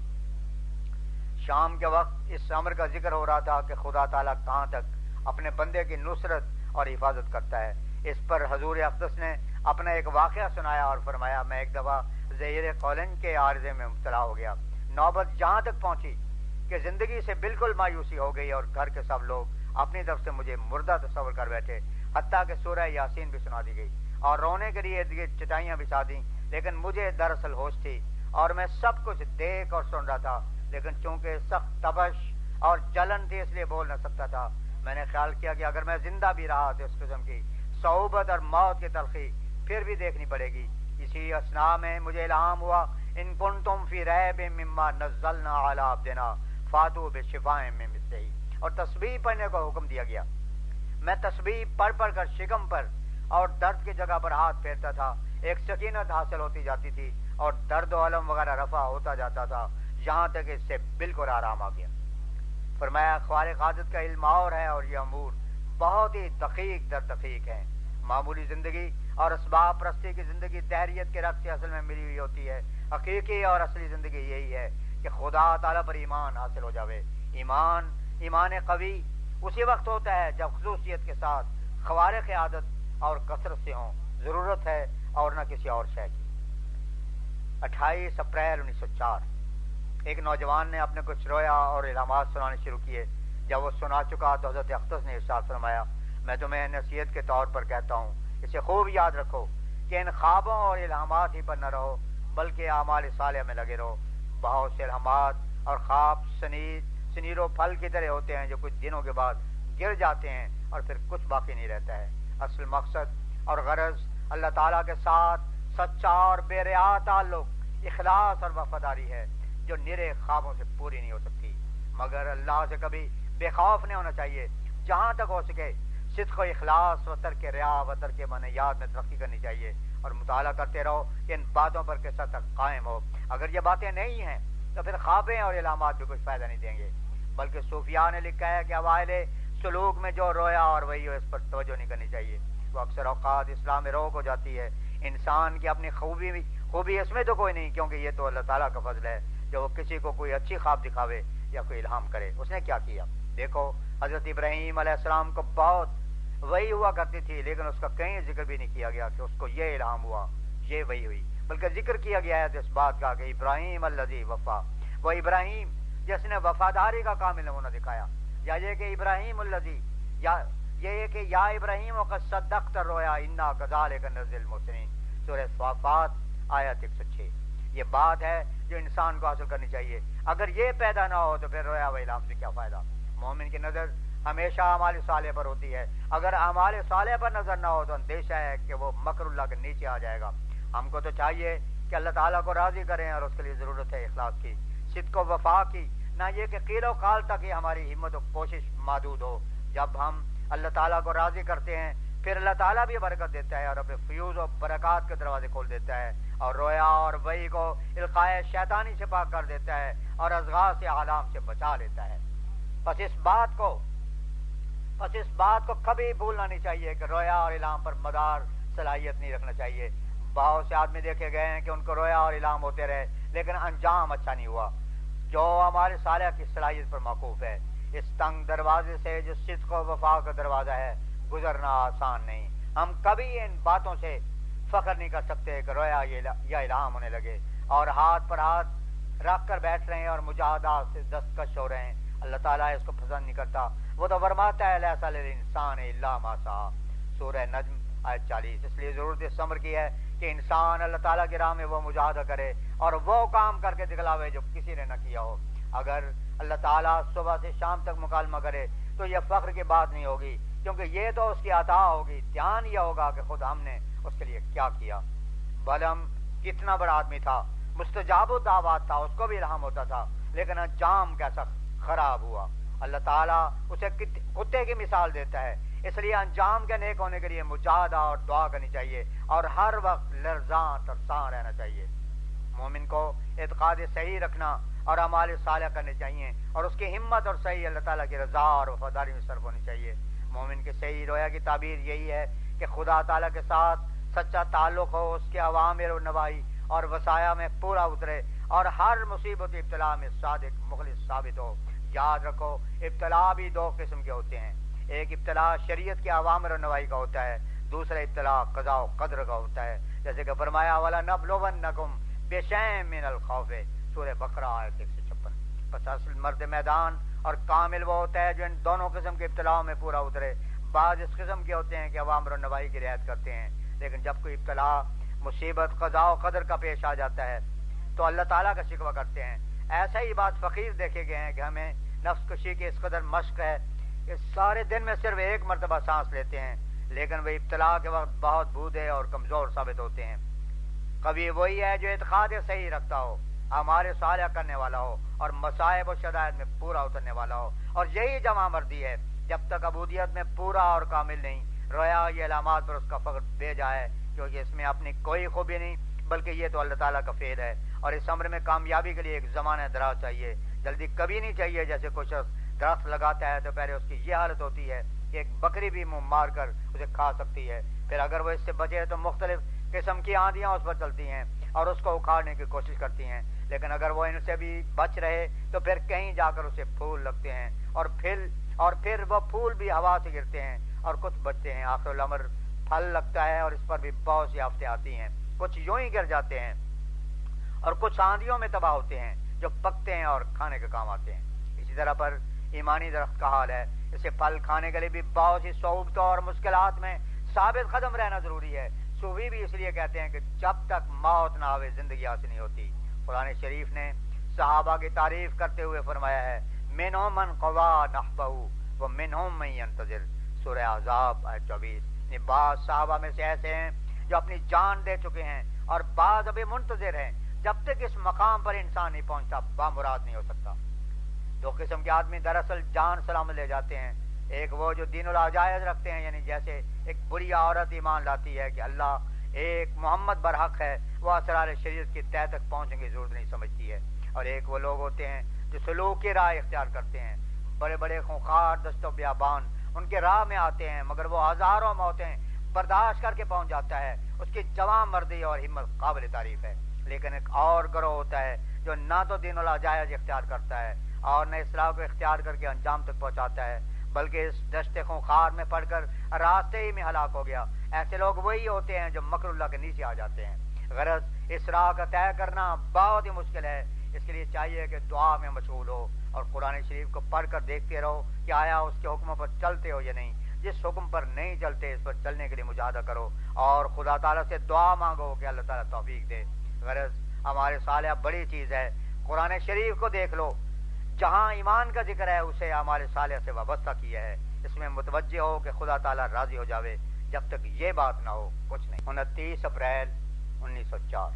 شام کے وقت اس امر کا ذکر ہو رہا تھا کہ خدا تعالیٰ کہاں تک اپنے بندے کی نصرت اور حفاظت کرتا ہے. اس پر حضور اقدس نے اپنا ایک واقعہ سنایا اور فرمایا میں ایک دفعہ زہر قولن کے عارضے میں مبتلا ہو گیا. نوبت جہاں تک پہنچی کہ زندگی سے بالکل مایوسی ہو گئی اور گھر کے سب لوگ اپنی طرف سے مجھے مردہ تصور کر بیٹھے، حتیٰ کہ سورہ یاسین بھی سنا دی گئی اور رونے کے لیے چٹائیاں بچھا دیں. لیکن مجھے دراصل ہوش تھی اور میں سب کچھ دیکھ اور سن رہا تھا، لیکن چونکہ سخت تبش اور جلن تھی اس لیے بول نہ سکتا تھا. میں نے خیال کیا کہ اگر میں زندہ بھی رہا تو اس قسم کی صعوبت اور موت کی تلخی پھر بھی دیکھنی پڑے گی. اسی اثناء میں مجھے الہام ہوا ان کنتم فی ریب مما نزلنا علی عبدنا فاتوا بشفاء من مثلہ، اور تسبیح پڑھنے کو حکم دیا گیا. میں تسبیح پڑھ پڑھ کر شکم پر اور درد کی جگہ پر ہاتھ پھیرتا تھا. ایک سکینت حاصل ہوتی جاتی تھی اور درد و علم وغیرہ رفع ہوتا جاتا تھا. یہاں تک اس سے بالکل آرام آ گیا۔ فرمایا خالق حاجت کا علم اور ہے، اور یہ امور بہت ہی دقیق در دقیق ہیں۔ معمولی زندگی اور اسباب پرستی کی زندگی دہریت کے رقص سے اصل میں ملی ہوئی ہوتی ہے۔ حقیقی اور اصلی زندگی یہی ہے کہ خدا تعالیٰ پر ایمان حاصل ہو جاوے۔ ایمان ایمان قوی اسی وقت ہوتا ہے جب خصوصیت کے ساتھ خوارق عادت اور کثرت سے ہوں، ضرورت ہے اور نہ کسی اور شے کی۔ اٹھائیس اپریل انیس سو چار ایک نوجوان نے اپنے کچھ رویا اور الہامات سنانے شروع کیے۔ جب وہ سنا چکا تو حضرت اقدس نے ارشاد فرمایا، میں تمہیں نصیحت کے طور پر کہتا ہوں، اسے خوب یاد رکھو کہ ان خوابوں اور الہامات ہی پر نہ رہو بلکہ اعمال صالحہ میں لگے رہو۔ بہت سے الہامات اور خواب سنیر سنیر و پھل کی طرح ہوتے ہیں جو کچھ دنوں کے بعد گر جاتے ہیں اور پھر کچھ باقی نہیں رہتا ہے۔ اصل مقصد اور غرض اللہ تعالیٰ کے ساتھ سچا اور بے ریا تعلق، اخلاص اور وفاداری ہے جو نرے خوابوں سے پوری نہیں ہو سکتی، مگر اللہ سے کبھی بے خوف نہیں ہونا چاہیے۔ جہاں تک ہو سکے صدق و اخلاص و ترک ریا و ترک منہیات میں ترقی کرنی چاہیے، اور مطالعہ کرتے رہو کہ ان باتوں پر کس حد تک قائم ہو۔ اگر یہ باتیں نہیں ہیں تو پھر خوابیں اور علامات بھی کچھ فائدہ نہیں دیں گے، بلکہ صوفیاء نے لکھا ہے کہ اوائل سلوک میں جو رویا اور وہی ہو اس پر توجہ نہیں کرنی چاہیے۔ وہ اکثر اوقات اسلام میں روک ہو جاتی ہے۔ انسان کی اپنی خوبی بھی خوبی اس میں تو کوئی نہیں، کیونکہ یہ تو اللہ تعالیٰ کا فضل ہے جو وہ کسی کو کوئی اچھی خواب دکھاوے یا کوئی الہام کرے۔ اس نے کیا کیا؟ دیکھو حضرت ابراہیم علیہ السلام کو بہت وہی ہوا کرتی تھی، لیکن اس کا کہیں ذکر بھی نہیں کیا گیا کہ اس کو یہ الہام ہوا، یہ وہی ہوئی، بلکہ ذکر کیا گیا ہے اس بات کا کہ ابراہیم الذی وفا، وہ ابراہیم جس نے وفاداری کا کامل نمونہ دکھایا، یا یہ کہ ابراہیم الذی، یا یہ کہ یا ابراہیم وقد صدقت الرؤیا انا کذالک نجزی المحسنین، سورہ صافات آیت ایک سو چھ۔ یہ بات ہے جو انسان کو حاصل کرنی چاہیے۔ اگر یہ پیدا نہ ہو تو پھر رویا و الہام سے کیا فائدہ؟ مومن کی نظر ہمیشہ اعمال صالح پر ہوتی ہے۔ اگر اعمال صالح پر نظر نہ ہو تو اندیشہ ہے کہ وہ مکر اللہ کے نیچے آ جائے گا۔ ہم کو تو چاہیے کہ اللہ تعالیٰ کو راضی کریں، اور اس کے لیے ضرورت ہے اخلاص کی، صدق و وفا کی، نہ یہ کہ قیل و قال تک ہی ہماری ہمت و کوشش محدود ہو۔ جب ہم اللہ تعالیٰ کو راضی کرتے ہیں پھر اللہ تعالیٰ بھی برکت دیتا ہے اور اپنے فیوز و برکات کے دروازے کھول دیتا ہے، اور رویا اور وحی کو القائے شیطانی سے پاک کر دیتا ہے اور اضغاث سے عالم سے بچا لیتا ہے۔ پس اس بات کو پس اس بات کو کبھی بھولنا نہیں چاہیے کہ رویا اور الہام پر مدار صلاحیت نہیں رکھنا چاہیے۔ بہت سے آدمی دیکھے گئے ہیں کہ ان کو رویا اور الہام ہوتے رہے لیکن انجام اچھا نہیں ہوا، جو ہمارے صالح کی صلاحیت پر موقوف ہے۔ اس تنگ دروازے سے جو صدق و وفا کا دروازہ ہے گزرنا آسان نہیں۔ ہم کبھی ان باتوں سے فخر نہیں کر سکتے کہ رویا یا الہام ہونے لگے اور ہاتھ پر ہاتھ رکھ کر بیٹھ رہے ہیں اور مجاہدات سے دستکش ہو رہے ہیں۔ اللہ تعالیٰ اس کو پسند نہیں کرتا۔ وہ تو فرماتا ہے لیس للانسان الا ما سعی، سورہ نجم آیت چالیس۔ اس لیے ضرورت اس امر کی ہے کہ انسان اللہ تعالیٰ کی راہ میں وہ مجاہدہ کرے اور وہ کام کر کے دکھلاوے جو کسی نے نہ کیا ہو۔ اگر اللہ تعالیٰ صبح سے شام تک مکالمہ کرے تو یہ فخر کی بات نہیں ہوگی، کیونکہ یہ تو اس کی عطا ہوگی۔ دھیان یہ ہوگا کہ خود ہم نے اس کے لیے کیا کیا۔ بلم کتنا بڑا آدمی تھا، مستجاب الدعوات تھا، اس کو بھی الہام ہوتا تھا، لیکن انجام کیسا خراب ہوا۔ اللہ تعالیٰ اسے کتے کی مثال دیتا ہے۔ اس لیے انجام کے نیک ہونے کے لیے مجاہدہ اور دعا کرنی چاہیے اور ہر وقت لرزاں ترساں رہنا چاہیے۔ مومن کو اعتقاد صحیح رکھنا اور اعمال صالح کرنے چاہیے، اور اس کی ہمت اور صحیح اللہ تعالیٰ کی رضا اور وفاداری میں صرف ہونی چاہیے۔ مومن کے صحیح رویا کی تعبیر یہی ہے کہ خدا تعالیٰ کے ساتھ سچا تعلق ہو، اس کے عوامر و نواہی اور وصایا میں پورا اترے، اور ہر مصیبت ابتلا میں صادق مخلص ثابت ہو۔ یاد رکھو ابتلا بھی دو قسم کے ہوتے ہیں، ایک ابتلا شریعت کے عوامر و نواہی کا ہوتا ہے، دوسرا ابتلا قضاء و قدر کا ہوتا ہے، جیسے کہ فرمایا وَلَنَبْلُوَنَّكُمْ بِشَيْءٍ مِّنَ الْخَوْفِ، سورہ بقرہ آیت ایک سو چھپن۔ پس اصل مرد میدان اور کامل وہ ہوتا ہے جو ان دونوں قسم کے ابتلاؤں میں پورا اترے۔ بعض اس قسم کے ہوتے ہیں کہ عوامر و نواہی کی رعایت کرتے ہیں، لیکن جب کوئی ابتلا مصیبت قضاء و قدر کا پیش آ جاتا ہے تو اللہ تعالیٰ کا شکوہ کرتے ہیں۔ ایسا ہی بات فقیر دیکھے گئے ہیں کہ ہمیں نفس کشی کی اس قدر مشق ہے کہ سارے دن میں صرف ایک مرتبہ سانس لیتے ہیں، لیکن وہ ابتلا کے وقت بہت بودھے اور کمزور ثابت ہوتے ہیں۔ کبھی وہی ہے جو اعتقاد صحیح رکھتا ہو، ہمارے صالح کرنے والا ہو اور مصائب و شدائد میں پورا اترنے والا ہو، اور یہی جمع مردی ہے۔ جب تک عبودیت میں پورا اور کامل نہیں، رویا یہ علامات پر اس کا فخر بے جائے، کیونکہ اس میں اپنی کوئی خوبی نہیں بلکہ یہ تو اللہ تعالیٰ کا فعل ہے، اور اس امر میں کامیابی کے لیے ایک زمانہ دراز چاہیے، جلدی کبھی نہیں چاہیے۔ جیسے کچھ درخت لگاتا ہے تو پہلے اس کی یہ حالت ہوتی ہے کہ ایک بکری بھی منہ مار کر اسے کھا سکتی ہے، پھر اگر وہ اس سے بچے تو مختلف قسم کی آندیاں اس پر چلتی ہیں اور اس کو اکھاڑنے کی کوشش کرتی ہیں، لیکن اگر وہ ان سے بھی بچ رہے تو پھر کہیں جا کر اسے پھول لگتے ہیں اور پھر اور پھر وہ پھول بھی ہوا سے گرتے ہیں اور کچھ بچتے ہیں۔ آخر الامر پھل لگتا ہے اور اس پر بھی بہت سی آفتیں آتی ہیں، کچھ یوں ہی گر جاتے ہیں اور کچھ آندھیوں میں تباہ ہوتے ہیں جو پکتے ہیں اور کھانے کے کام آتے ہیں۔ اسی طرح پر ایمانی درخت کا حال ہے، اسے پھل کھانے کے لیے بھی بہت سی صعوبتوں اور مشکلات میں ثابت قدم رہنا ضروری ہے۔ صوفی بھی اس لیے کہتے ہیں کہ جب تک موت نہ آوے زندگی حاصل نہیں ہوتی۔ قرآن شریف نے صحابہ کی تعریف کرتے ہوئے فرمایا ہے منہم من قضی نحبہ ومنہم من ینتظر، سورہ احزاب آیت چوبیس۔ بعض صحابہ میں سے ایسے ہیں جو اپنی جان دے چکے ہیں اور بعض ابھی منتظر ہیں، جب تک اس مقام پر انسان نہیں پہنچتا بامراد نہیں ہو سکتا۔ دو قسم کے آدمی دراصل جان سلامت لے جاتے ہیں، ایک وہ جو دین العجائز رکھتے ہیں، یعنی جیسے ایک بری عورت ایمان لاتی ہے کہ اللہ ایک محمد برحق ہے، وہ اسرار شریعت کی تہہ تک پہنچنے کی ضرورت نہیں سمجھتی ہے، اور ایک وہ لوگ ہوتے ہیں جو سلوک کی راہ اختیار کرتے ہیں، بڑے بڑے خونخوار دست و بیابان ان کے راہ میں آتے ہیں مگر وہ ہزاروں موتیں برداشت کر کے پہنچ جاتا ہے، اس کی جوان مردی اور ہمت قابل تعریف ہے۔ لیکن ایک اور گروہ ہوتا ہے جو نہ تو دین العجائز اختیار کرتا ہے اور نہ اصلاح کو اختیار کر کے انجام تک پہنچاتا ہے، بلکہ اس دشت خونخوار میں پڑھ کر راستے ہی میں ہلاک ہو گیا۔ ایسے لوگ وہی ہوتے ہیں جو مکر اللہ کے نیچے آ جاتے ہیں۔ غرض اس راہ کا طے کرنا بہت ہی مشکل ہے، اس کے لیے چاہیے کہ دعا میں مشغول ہو اور قرآن شریف کو پڑھ کر دیکھتے رہو کہ آیا اس کے حکموں پر چلتے ہو یا نہیں۔ جس حکم پر نہیں چلتے اس پر چلنے کے لیے مجاہدہ کرو اور خدا تعالیٰ سے دعا مانگو کہ اللہ تعالیٰ توفیق دے۔ غرض ہمارے صالح بڑی چیز ہے، قرآن شریف کو دیکھ لو، جہاں ایمان کا ذکر ہے اسے ہمارے صالح سے وابستہ کیا ہے، اس میں متوجہ ہو کہ خدا تعالیٰ راضی ہو جاوے، جب تک یہ بات نہ ہو کچھ نہیں۔ انتیس اپریل انیس سو چار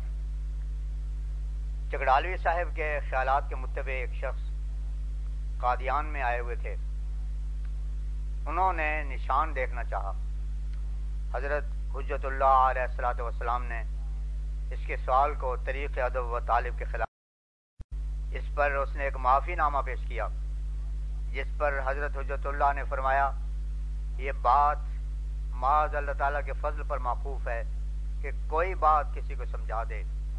چکڑالوی صاحب کے خیالات کے مطابق ایک شخص قادیان میں آئے ہوئے تھے، انہوں نے نشان دیکھنا چاہا۔ حضرت حجت اللہ علیہ الصلوۃ والسلام نے اس کے سوال کو طریق ادب و طالب کے خلاف، اس پر اس نے ایک معافی نامہ پیش کیا، جس پر حضرت حجت اللہ نے فرمایا یہ بات معاذ اللہ تعالیٰ کے فضل پر موقوف ہے کہ کوئی بات کسی کو سمجھا دے،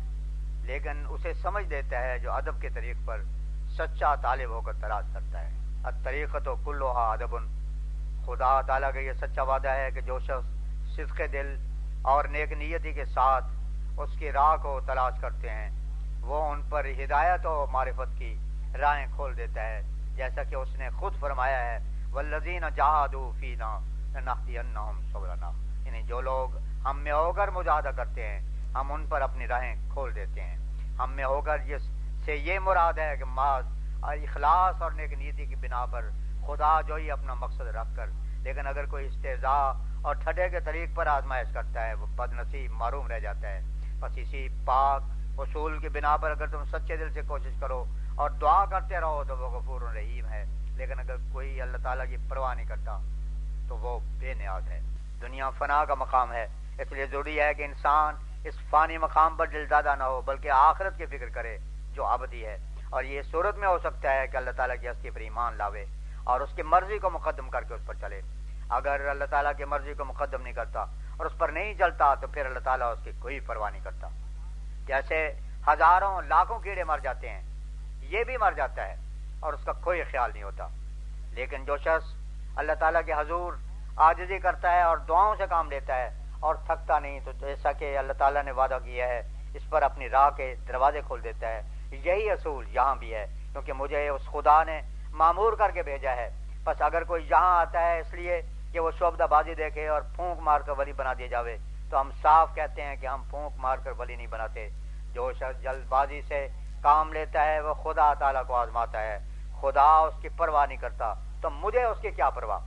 لیکن اسے سمجھ دیتا ہے جو ادب کے طریق پر سچا طالب ہو کر تلاش کرتا ہے۔ الطریقۃ کلھا ادب، خدا تعالیٰ کا یہ سچا وعدہ ہے کہ جو شخص صدق دل اور نیک نیتی کے ساتھ اس کی راہ کو تلاش کرتے ہیں وہ ان پر ہدایت و معرفت کی راہیں کھول دیتا ہے، جیسا کہ اس نے خود فرمایا ہے والذین جاہدوا فینا لنہدینہم سبلنا، یعنی جو لوگ ہم میں ہو کر مجاہدہ کرتے ہیں ہم ان پر اپنی راہیں کھول دیتے ہیں۔ ہم میں ہو کر جس سے یہ مراد ہے کہ محض اخلاص اور نیک نیتی کی بنا پر خدا جو ہی اپنا مقصد رکھ کر، لیکن اگر کوئی استہزاء اور ٹھٹے کے طریق پر آزمائش کرتا ہے وہ بد نصیب معروم رہ جاتا ہے۔ بس اسی پاک اصول کی بنا پر اگر تم سچے دل سے کوشش کرو اور دعا کرتے رہو تو وہ غفور رحیم ہے، لیکن اگر کوئی اللہ تعالیٰ کی پرواہ نہیں کرتا تو وہ بے نیاز ہے۔ دنیا فنا کا مقام ہے، اس لیے ضروری ہے کہ انسان اس فانی مقام پر دلدادہ نہ ہو بلکہ آخرت کی فکر کرے جو ابدی ہے، اور یہ صورت میں ہو سکتا ہے کہ اللہ تعالیٰ کی ہستی پر ایمان لاوے اور اس کی مرضی کو مقدم کر کے اس پر چلے۔ اگر اللہ تعالیٰ کی مرضی کو مقدم نہیں کرتا اور اس پر نہیں چلتا تو پھر اللہ تعالیٰ اس کی کوئی پرواہ نہیں کرتا۔ جیسے ہزاروں لاکھوں کیڑے مر جاتے ہیں، یہ بھی مر جاتا ہے اور اس کا کوئی خیال نہیں ہوتا، لیکن جو شخص اللہ تعالیٰ کے حضور عاجزی کرتا ہے اور دعاؤں سے کام لیتا ہے اور تھکتا نہیں، تو جیسا کہ اللہ تعالیٰ نے وعدہ کیا ہے اس پر اپنی راہ کے دروازے کھول دیتا ہے۔ یہی اصول یہاں بھی ہے، کیونکہ مجھے اس خدا نے معمور کر کے بھیجا ہے، بس اگر کوئی یہاں آتا ہے اس لیے کہ وہ شعبدہ بازی دیکھے اور پھونک مار کر ولی بنا دیا جاوے تو ہم صاف کہتے ہیں کہ ہم پھونک مار کر ولی نہیں بناتے۔ جو شخص جلد بازی سے کام لیتا ہے وہ خدا تعالیٰ کو آزماتا ہے، خدا اس کی پرواہ نہیں کرتا تو مجھے اس کی کیا پرواہ۔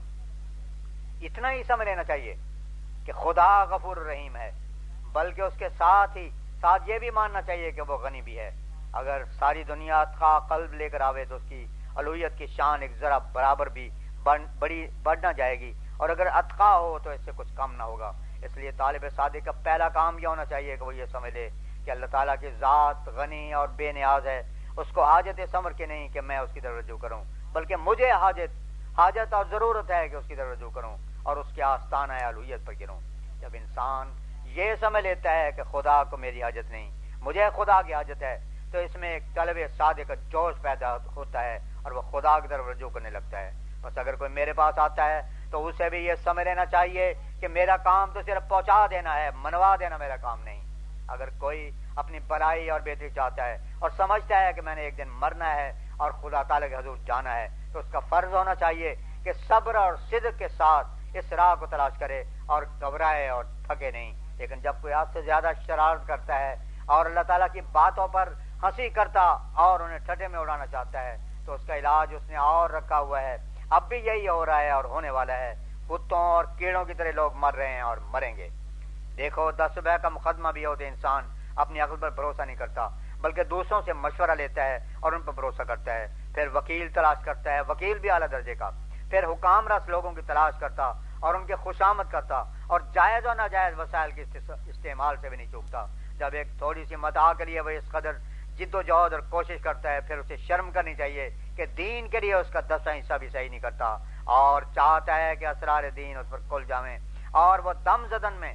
اتنا ہی سمجھ لینا چاہیے کہ خدا غفور رحیم ہے، بلکہ اس کے ساتھ ہی ساتھ یہ بھی ماننا چاہیے کہ وہ غنی بھی ہے۔ اگر ساری دنیا اتقا قلب لے کر آوے تو اس کی الوہیت کی شان ایک ذرا برابر بھی بڑی بڑھ نہ جائے گی، اور اگر اتقا ہو تو اس سے کچھ کم نہ ہوگا۔ اس لیے طالب صادق کا پہلا کام یہ ہونا چاہیے کہ وہ یہ سمجھ لے کہ کہ اللہ تعالیٰ کی ذات غنی اور بے نیاز ہے، اس کو حاجت ثمر کی نہیں کہ میں اس کی طرف رجوع کروں، بلکہ مجھے حاجت حاجت اور ضرورت ہے کہ اس کی طرف رجوع کروں اور اس کے آستانہ الوہیت پر گروں۔ جب انسان یہ سمجھ لیتا ہے کہ خدا کو میری حاجت نہیں، مجھے خدا کی حاجت ہے، تو اس میں ایک طلب صادق کا جوش پیدا ہوتا ہے اور وہ خدا کی طرف رجوع کرنے لگتا ہے۔ بس اگر کوئی میرے پاس آتا ہے تو اسے بھی یہ سمجھ لینا چاہیے کہ میرا کام تو صرف پہنچا دینا ہے، منوا دینا میرا کام نہیں۔ اگر کوئی اپنی بھلائی اور بہتری چاہتا ہے اور سمجھتا ہے کہ میں نے ایک دن مرنا ہے اور خدا تعالیٰ کے حضور جانا ہے، تو اس کا فرض ہونا چاہیے کہ صبر اور صدق کے ساتھ اس راہ کو تلاش کرے اور گھبرائے اور تھکے نہیں۔ لیکن جب کوئی آپ سے زیادہ شرارت کرتا ہے اور اللہ تعالیٰ کی باتوں پر ہنسی کرتا اور انہیں ٹھٹے میں اڑانا چاہتا ہے، تو اس کا علاج اس نے اور رکھا ہوا ہے۔ اب بھی یہی ہو رہا ہے اور ہونے والا ہے، کتوں اور کیڑوں کی طرح لوگ مر رہے ہیں اور مریں گے۔ دیکھو، دس روپے کا مقدمہ بھی ہو تو انسان اپنی عقل پر بھروسہ نہیں کرتا، بلکہ دوسروں سے مشورہ لیتا ہے اور ان پر بھروسہ کرتا ہے۔ پھر وکیل تلاش کرتا ہے، وکیل بھی اعلیٰ درجے کا، پھر حکام رس لوگوں کی تلاش کرتا اور ان کے خوشامد کرتا اور جائز و ناجائز وسائل کے استعمال سے بھی نہیں چوکتا۔ جب ایک تھوڑی سی متاع کے لیے وہ اس قدر جد و جہد اور کوشش کرتا ہے، پھر اسے شرم کرنی چاہیے کہ دین کے لیے اس کا دسواں حصہ بھی صحیح نہیں کرتا اور چاہتا ہے کہ اسرار دین اس پر کھل جاویں اور وہ دم زدن میں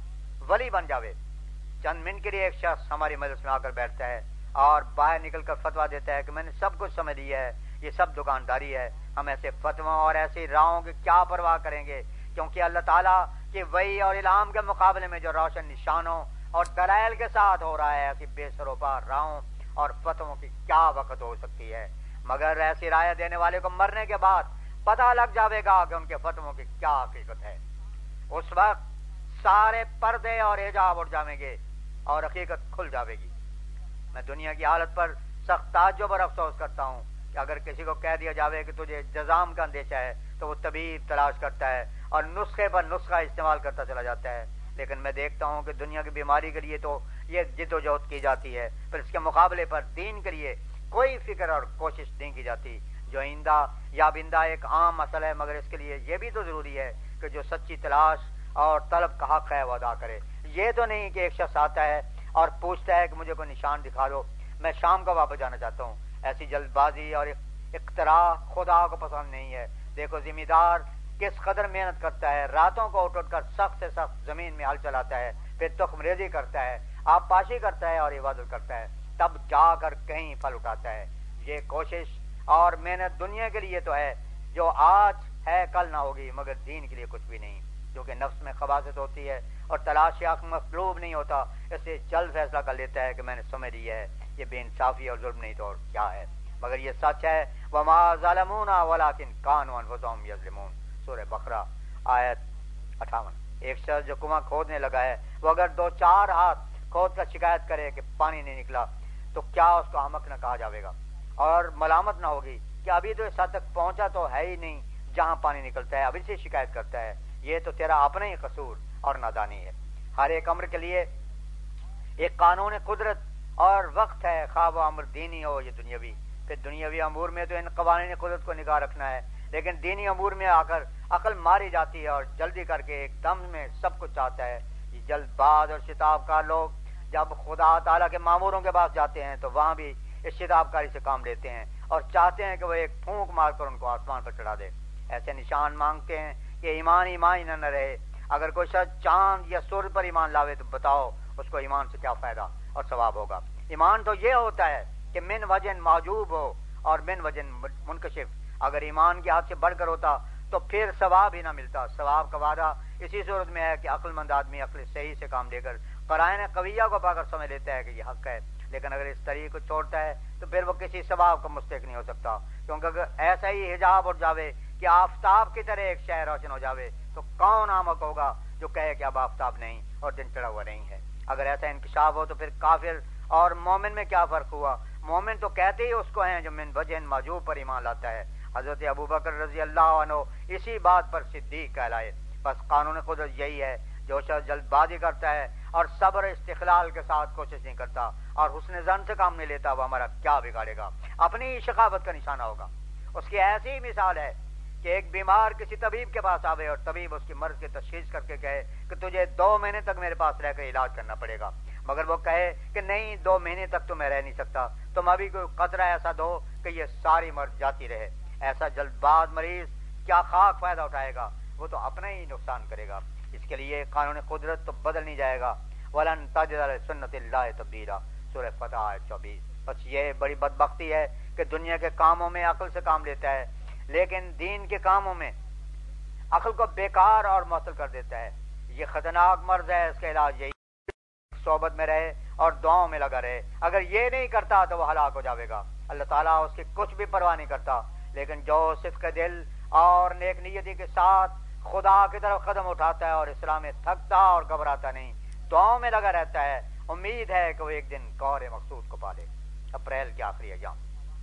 ولی بن جاوے۔ چند منٹ کے لیے ایک شخص ہماری مجلس میں آ کر بیٹھتا ہے اور باہر نکل کر فتویٰ دیتا ہے کہ میں نے سب کچھ سمجھ لیا ہے، یہ سب دکانداری ہے، ہم ایسے فتووں اور ایسی راہوں کی کیا پرواہ کریں گے، کیونکہ اللہ تعالیٰ کی وحی اور الہام کے مقابلے میں جو روشن نشانوں اور دلائل کے ساتھ ہو رہا ہے، ایسی بے سروپا راہوں اور فتووں کی کیا وقت ہو سکتی ہے۔ مگر ایسی رائے دینے والے کو مرنے کے بعد پتہ لگ جاوے گا کہ ان کے فتووں کی کیا حقیقت ہے۔ اس وقت سارے پردے اور حجاب اٹھ جائیں گے اور حقیقت کھل جاوے گی۔ میں دنیا کی حالت پر سخت تعجب اور افسوس کرتا ہوں کہ اگر کسی کو کہہ دیا جاوے کہ تجھے جزام کا اندیشہ ہے تو وہ طبیب تلاش کرتا ہے اور نسخے پر نسخہ استعمال کرتا چلا جاتا ہے۔ لیکن میں دیکھتا ہوں کہ دنیا کی بیماری کے لیے تو یہ جد و جہد کی جاتی ہے، پھر اس کے مقابلے پر دین کے لیے کوئی فکر اور کوشش نہیں کی جاتی۔ جو آئندہ یا بندہ ایک عام مسئلہ ہے، مگر اس کے لیے یہ بھی تو ضروری ہے کہ جو سچی تلاش اور طلب کا حق ہے وہ ادا کرے۔ یہ تو نہیں کہ ایک شخص آتا ہے اور پوچھتا ہے کہ مجھے کوئی نشان دکھا دو، میں شام کو واپس جانا چاہتا ہوں۔ ایسی جلد بازی اور اختراع خدا کو پسند نہیں ہے۔ دیکھو ذمہ دار کس قدر محنت کرتا ہے، راتوں کو اٹھ اٹھ کر سخت سے سخت زمین میں ہل چلاتا ہے، پھر تخم ریزی کرتا ہے، آب پاشی کرتا ہے اور عبادت کرتا ہے، تب جا کر کہیں پھل اٹھاتا ہے۔ یہ کوشش اور محنت دنیا کے لیے تو ہے جو آج ہے کل نہ ہوگی، مگر دین کے لیے کچھ بھی نہیں، کیونکہ نفس میں خباثت ہوتی ہے اور تلاش حق مطلوب نہیں ہوتا، اس لیے جلد فیصلہ کر لیتا ہے کہ میں نے سمجھ لیا ہے، یہ بے انصافی اور ظلم نہیں تو اور کیا ہے۔ مگر یہ سچ ہے، وَمَا ظَلَمُونَا وَلَٰكِن كَانُوا أَنفُسَهُمْ يَظْلِمُونَ، سورہ بقرہ آیت اٹھاون۔ ایک شخص جو کنواں کھودنے لگا ہے، وہ اگر دو چار ہاتھ کھود کر شکایت کرے کہ پانی نہیں نکلا تو کیا اس کو احمق نہ کہا جاوے گا اور ملامت نہ ہوگی کہ ابھی تو اس حد تک پہنچا تو ہے ہی نہیں جہاں پانی نکلتا ہے، ابھی سے شکایت کرتا ہے۔ یہ تو تیرا اپنا ہی قصور اور نادانی ہے۔ ہر ایک امر کے لیے ایک قانون قدرت اور وقت ہے، خواہ وہ امر دینی ہو یا دنیاوی۔ پھر دنیاوی امور میں تو ان قوانین قدرت کو نگاہ رکھنا ہے، لیکن دینی امور میں آ کر عقل ماری جاتی ہے اور جلدی کر کے ایک دم میں سب کچھ چاہتا ہے۔ یہ جلد باز اور شتاب کار لوگ جب خدا تعالیٰ کے ماموروں کے پاس جاتے ہیں تو وہاں بھی اس شتاب کاری سے کام لیتے ہیں اور چاہتے ہیں کہ وہ ایک پھونک مار کر ان کو آسمان پر چڑھا دے۔ ایسے نشان مانگتے ہیں کہ ایمان ایمان نہ نہ رہے۔ اگر کوئی شخص چاند یا سورج پر ایمان لاوے تو بتاؤ اس کو ایمان سے کیا فائدہ اور ثواب ہوگا۔ ایمان تو یہ ہوتا ہے کہ من وجن معجوب ہو اور من وجن منکشف۔ اگر ایمان کی حد سے بڑھ کر ہوتا تو پھر ثواب ہی نہ ملتا۔ ثواب کا وعدہ اسی صورت میں ہے کہ عقل مند آدمی عقل صحیح سے کام لے کر قرائن قویہ کو پا کر سمجھ لیتا ہے کہ یہ حق ہے، لیکن اگر اس طریق کو چھوڑتا ہے تو پھر وہ کسی ثواب کا مستحق نہیں ہو سکتا، کیونکہ اگر ایسا ہی حجاب اٹھ جاوے کہ آفتاب کی طرح ایک شہر روشن ہو جاوے تو کون احمق ہوگا جو کہے کہ اب آفتاب نہیں اور دن چڑھا ہوا نہیں ہے۔ اگر ایسا انکشاف ہو تو پھر کافر اور مومن میں کیا فرق ہوا؟ مومن تو کہتے ہی اس کو ہیں جو من وجہ معجوب پر ایمان لاتا ہے۔ حضرت ابوبکر رضی اللہ عنہ اسی بات پر صدیق کہلائے۔ بس قانون قدرت یہی ہے، جو شخص جلد بازی کرتا ہے اور صبر استقلال کے ساتھ کوشش نہیں کرتا اور حسن ظن سے کام نہیں لیتا، وہ ہمارا کیا بگاڑے گا؟ اپنی ہی شقاوت کا نشانہ ہوگا۔ اس کی ایسی ہی مثال ہے کہ ایک بیمار کسی طبیب کے پاس آوے اور طبیب اس کی مرض کی تشخیص کر کے کہے کہ تجھے دو مہینے تک میرے پاس رہ کر علاج کرنا پڑے گا، مگر وہ کہے کہ نہیں دو مہینے تک تو میں رہ نہیں سکتا، تم ابھی کوئی قطرہ ایسا دو کہ یہ ساری مر جاتی رہے، ایسا جلد باز مریض کیا خاک فائدہ اٹھائے گا، وہ تو اپنا ہی نقصان کرے گا۔ اس کے لیے قانون قدرت تو بدل نہیں جائے گا۔ وَلَن تَجِدَ لِسُنَّتِ اللَّهِ تَبْدِيلًا، سورہ فتح آیت چوبیس۔ بس یہ بڑی بدبختی ہے کہ دنیا کے کاموں میں عقل سے کام لیتا ہے، لیکن دین کے کاموں میں عقل کو بیکار اور معطل کر دیتا ہے۔ یہ خطرناک مرض ہے، اس کا علاج یہی صحبت میں رہے اور دعاؤں میں لگا رہے۔ اگر یہ نہیں کرتا تو وہ ہلاک ہو جاوے گا۔ اللہ تعالیٰ اس کی کچھ بھی پرواہ نہیں کرتا، لیکن جو صدق دل اور نیک نیتی کے ساتھ خدا کی طرف قدم اٹھاتا ہے اور اسلام میں تھکتا اور گھبراتا نہیں، دعاؤں میں لگا رہتا ہے، امید ہے کہ وہ ایک دن قور مقصود کو پالے۔ اپریل کے آخری ایام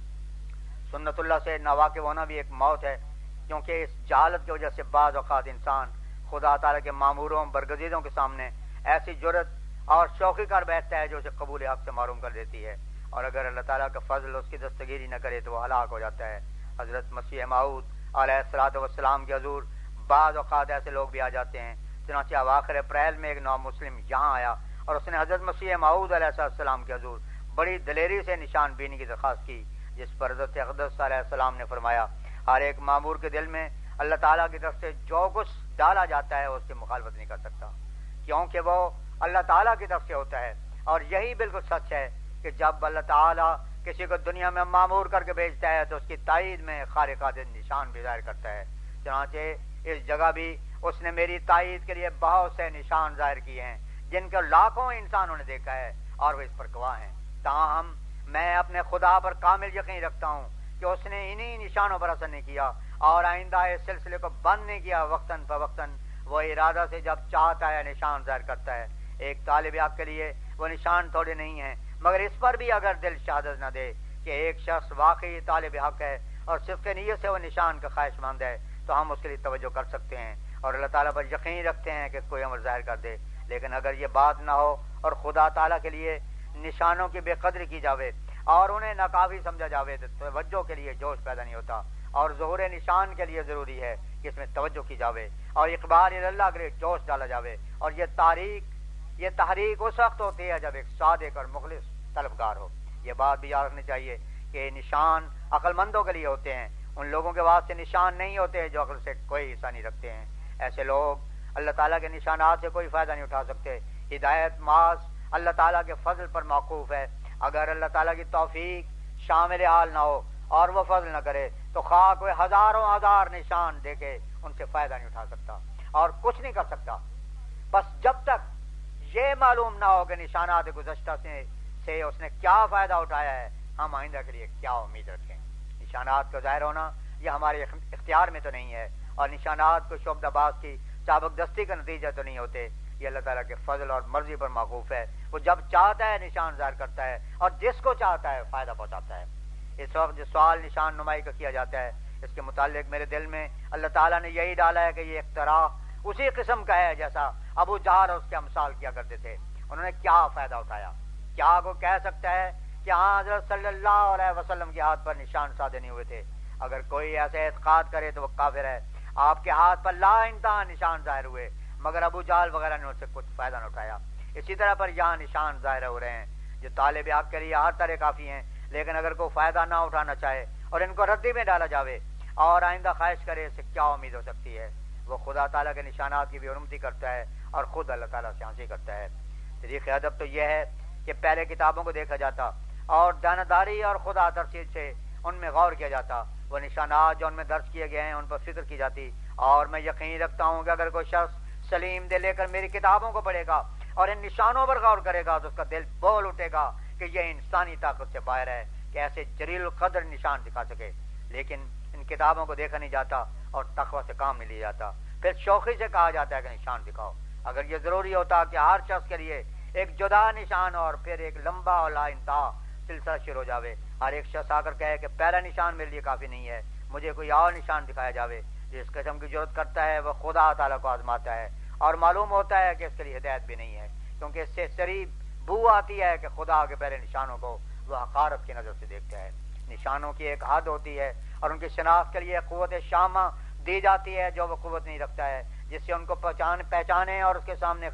سنت اللہ سے ناواقف ہونا بھی ایک موت ہے، کیونکہ اس جہالت کی وجہ سے بعض اوقات انسان خدا تعالیٰ کے ماموروں برگزیدوں کے سامنے ایسی جرت اور شوخی کر بیٹھتا ہے جو اسے قبول حق سے معروم کر دیتی ہے، اور اگر اللہ تعالیٰ کا فضل اس کی دستگیری نہ کرے تو وہ ہلاک ہو جاتا ہے۔ حضرت مسیح موعود علیہ الصلوۃ والسلام کے حضور بعض اوقات ایسے لوگ بھی آ جاتے ہیں۔ چنانچہ اواخر اپریل میں ایک نو مسلم یہاں آیا اور اس نے حضرت مسیح موعود علیہ السلام کے حضور بڑی دلیری سے نشان بینی کی درخواست کی، جس پر حضرت اقدس علیہ السلام نے فرمایا ہر ایک مامور کے دل میں اللہ تعالیٰ کی طرف سے جو کچھ ڈالا جاتا ہے اس کی مخالفت نہیں کر سکتا، کیونکہ وہ اللہ تعالیٰ کی طرف سے ہوتا ہے۔ اور یہی بالکل سچ ہے کہ جب اللہ تعالیٰ کسی کو دنیا میں معمور کر کے بھیجتا ہے تو اس کی تائید میں خارق عادت نشان بھی ظاہر کرتا ہے۔ چنانچہ اس جگہ بھی اس نے میری تائید کے لیے بہت سے نشان ظاہر کیے ہیں جن کو لاکھوں انسانوں نے دیکھا ہے اور وہ اس پر گواہ ہیں۔ تاہم میں اپنے خدا پر کامل یقین رکھتا ہوں کہ اس نے انہی نشانوں پر اثر نہیں کیا اور آئندہ اس سلسلے کو بند نہیں کیا۔ وقتاً فوقتاً وہ ارادہ سے جب چاہتا ہے نشان ظاہر کرتا ہے۔ ایک طالب حق کے لیے وہ نشان تھوڑے نہیں ہیں، مگر اس پر بھی اگر دل شہادت نہ دے کہ ایک شخص واقعی طالب حق ہے اور صدق نیت سے وہ نشان کا خواہش مند ہے تو ہم اس کے لیے توجہ کر سکتے ہیں اور اللہ تعالیٰ پر یقین رکھتے ہیں کہ کوئی عمر ظاہر کر دے۔ لیکن اگر یہ بات نہ ہو اور خدا تعالیٰ کے لیے نشانوں کی بے قدری کی جاوے اور انہیں ناکافی سمجھا جاوے تو توجہ کے لیے جوش پیدا نہیں ہوتا، اور ظہور نشان کے لیے ضروری ہے کہ اس میں توجہ کی جاوے اور اقبال اللہ کے لیے جوش ڈالا جاوے۔ اور یہ تاریخ یہ تحریک اس وقت ہوتی ہے جب ایک صادق اور مخلص طلبگار ہو۔ یہ بات بھی یاد رکھنی چاہیے کہ نشان عقل مندوں کے لیے ہوتے ہیں، ان لوگوں کے واسطے نشان نہیں ہوتے جو عقل سے کوئی حصہ نہیں رکھتے ہیں۔ ایسے لوگ اللہ تعالیٰ کے نشانات سے کوئی فائدہ نہیں اٹھا سکتے۔ ہدایت محض اللہ تعالیٰ کے فضل پر موقوف ہے۔ اگر اللہ تعالیٰ کی توفیق شامل حال نہ ہو اور وہ فضل نہ کرے تو خواہ کوئی ہزاروں ہزار نشان دے کے ان سے فائدہ نہیں اٹھا سکتا اور کچھ نہیں کر سکتا۔ بس جب تک یہ معلوم نہ ہو کہ نشانات گزشتہ سے سے اس نے کیا فائدہ اٹھایا ہے، ہم آئندہ کے لیے کیا امید رکھیں۔ نشانات کا ظاہر ہونا یہ ہمارے اختیار میں تو نہیں ہے، اور نشانات کو شعبہ باز کی چابک دستی کا نتیجہ تو نہیں ہوتے۔ یہ اللہ تعالیٰ کے فضل اور مرضی پر موقوف ہے، وہ جب چاہتا ہے نشان ظاہر کرتا ہے اور جس کو چاہتا ہے فائدہ پہنچاتا ہے۔ اس وقت جو سوال نشان نمائی کا کیا جاتا ہے اس کے متعلق میرے دل میں اللہ تعالیٰ نے یہی ڈالا ہے کہ یہ اختراع اسی قسم کا ہے جیسا ابو جہل اور اس کے امثال کیا کرتے تھے۔ انہوں نے کیا فائدہ اٹھایا؟ کیا کوئی کہہ سکتا ہے کہ ہاں حضرت صلی اللہ علیہ وسلم کے ہاتھ پر نشان سادے نہیں ہوئے تھے؟ اگر کوئی ایسے اعتقاد کرے تو وہ کافر ہے۔ آپ کے ہاتھ پر لا انتہا نشان ظاہر ہوئے مگر ابو جہل وغیرہ نے ان سے کچھ فائدہ نہ اٹھایا۔ اسی طرح پر یہاں نشان ظاہر ہو رہے ہیں جو طالب حق کے لیے ہر طرح کافی ہیں، لیکن اگر کوئی فائدہ نہ اٹھانا چاہے اور ان کو ردی میں ڈالا جاوے اور آئندہ خواہش کرے، اس سے کیا امید ہو سکتی ہے؟ وہ خدا تعالیٰ کے نشانات کی بھی حرمتی کرتا ہے اور خود اللہ تعالیٰ سے ہنسی کرتا ہے۔ طریق ادب تو یہ ہے کہ پہلے کتابوں کو دیکھا جاتا اور داناداری اور خدا ترسیل سے ان میں غور کیا جاتا، وہ نشانات جو ان میں درج کیے گئے ہیں ان پر فکر کی جاتی، اور میں یقین رکھتا ہوں کہ اگر کوئی شخص سلیم دل لے کر میری کتابوں کو پڑھے گا اور ان نشانوں پر غور کرے گا تو اس کا دل بول اٹھے گا کہ یہ انسانی طاقت سے باہر ہے کہ ایسے جلیل القدر نشان دکھا سکے۔ لیکن ان کتابوں کو دیکھا نہیں جاتا اور تقوی سے کام نہیں لیا جاتا، پھر شوخی سے کہا جاتا ہے کہ نشان دکھاؤ۔ اگر یہ ضروری ہوتا کہ ہر شخص کے لیے ایک جدا نشان اور پھر ایک لمبا اور لا انتہا سلسلہ شروع ہو جاوے، ہر ایک شخص آ کر کہے کہ پہلا نشان میرے لیے کافی نہیں ہے، مجھے کوئی اور نشان دکھایا جاوے، جس قسم کی ضرورت کرتا ہے وہ خدا تعالیٰ کو آزماتا ہے اور معلوم ہوتا ہے کہ اس کے لیے ہدایت بھی نہیں ہے، کیونکہ اس سے شریف بو آتی ہے کہ خدا کے پہلے نشانوں کو وہ حقارت کی نظر سے دیکھتا ہے۔ نشانوں کی ایک حد ہوتی ہے اور ان کی شناخت کے لیے قوت شامہ دی جاتی ہے جو وہ قوت نہیں رکھتا ہے جس سے ان کو پہچان پہچانے اور اس کے سامنے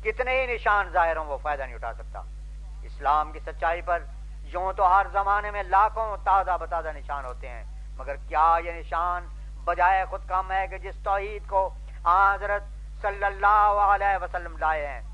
کتنے ہی نشان ظاہر ہوں وہ فائدہ نہیں اٹھا سکتا۔ اسلام کی سچائی پر یوں تو ہر زمانے میں لاکھوں تازہ بتازہ نشان ہوتے ہیں، مگر کیا یہ نشان بجائے خود کام ہے کہ جس توحید کو حضرت صلی اللہ علیہ وسلم لائے ہیں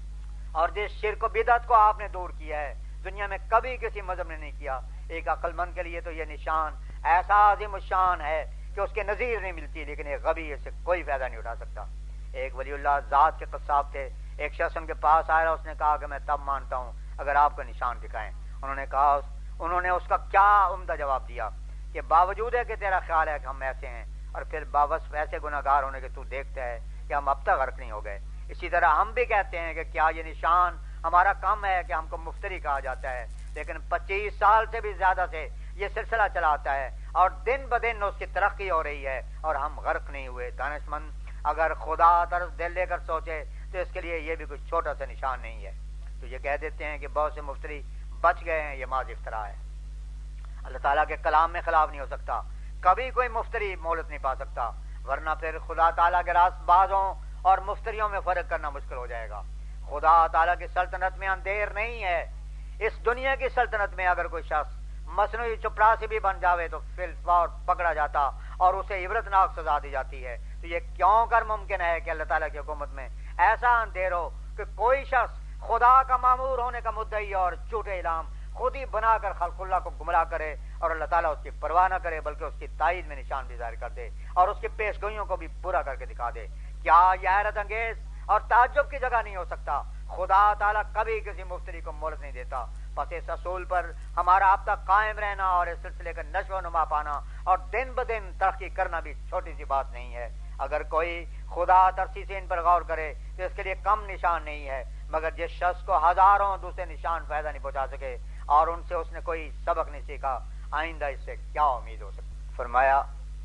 اور جس شرک و بدعت کو آپ نے دور کیا ہے، دنیا میں کبھی کسی مذہب نے نہیں کیا۔ ایک عقل مند کے لیے تو یہ نشان ایسا عظیم الشان ہے کہ اس کے نظیر نہیں ملتی، لیکن ایک غبی اس سے کوئی فائدہ نہیں اٹھا سکتا۔ ایک ولی اللہ ذات کے قصاب تھے، ایک شخص ان کے پاس آیا، اس نے کہا کہ میں تب مانتا ہوں اگر آپ کو نشان دکھائیں۔ انہوں نے کہا انہوں نے اس کا کیا عمدہ جواب دیا کہ باوجود ہے کہ تیرا خیال ہے کہ ہم ایسے ہیں اور پھر باوصف ایسے گناہ گار ہونے کے تو دیکھتا ہے کہ ہم اب تک غرق نہیں ہو گئے، اسی طرح ہم بھی کہتے ہیں کہ کیا یہ نشان ہمارا کم ہے کہ ہم کو مفتری کہا جاتا ہے، لیکن پچیس سال سے بھی زیادہ سے یہ سلسلہ چلا آتا ہے اور دن بدن اس کی ترقی ہو رہی ہے اور ہم غرق نہیں ہوئے۔ دانشمند اگر خدا طرز دل لے کر سوچے تو اس کے لیے یہ بھی کچھ چھوٹا سا نشان نہیں ہے۔ تو یہ کہہ دیتے ہیں کہ بہت سے مفتری بچ گئے ہیں، یہ محض افتراء ہے۔ اللہ تعالیٰ کے کلام میں خلاف نہیں ہو سکتا، کبھی کوئی مفتری مہلت نہیں پا سکتا، ورنہ پھر خدا تعالیٰ کے راست بازوں اور مفتریوں میں فرق کرنا مشکل ہو جائے گا۔ خدا تعالیٰ کی سلطنت میں اندھیر نہیں ہے۔ اس دنیا کی سلطنت میں اگر کوئی شخص مصنوعی چپراسی بھی بن جاوے تو فی الفور پکڑا جاتا اور اسے عبرتناک سزا دی جاتی ہے۔ تو یہ کیوں کر ممکن ہے کہ اللہ تعالیٰ کی حکومت میں ایسا اندھیر ہو کہ کوئی شخص خدا کا مامور ہونے کا مدعی اور جھوٹے الہام خود ہی بنا کر خلق اللہ کو گمراہ کرے اور اللہ تعالیٰ اس کی پرواہ نہ کرے بلکہ اس کی تائید میں نشان بھی ظاہر کر دے اور اس کی پیش گوئیوں کو بھی پورا کر کے دکھا دے؟ کیا یہ حیرت انگیز اور تعجب کی جگہ نہیں ہو سکتا؟ خدا تعالیٰ کبھی کسی مفتری کو مہلت نہیں دیتا۔ پس اس اصول پر ہمارا اب تک قائم رہنا اور اس سلسلے کا نشو و نما پانا اور دن بدن ترقی کرنا بھی چھوٹی سی بات نہیں ہے۔ اگر کوئی خدا ترسی سے ان پر غور کرے تو اس کے لیے کم نشان نہیں ہے، مگر جس شخص کو ہزاروں دوسرے نشان فائدہ نہیں پہنچا سکے اور ان سے اس نے کوئی سبق نہیں سیکھا، آئندہ اس سے کیا امید ہو سکتی؟ فرمایا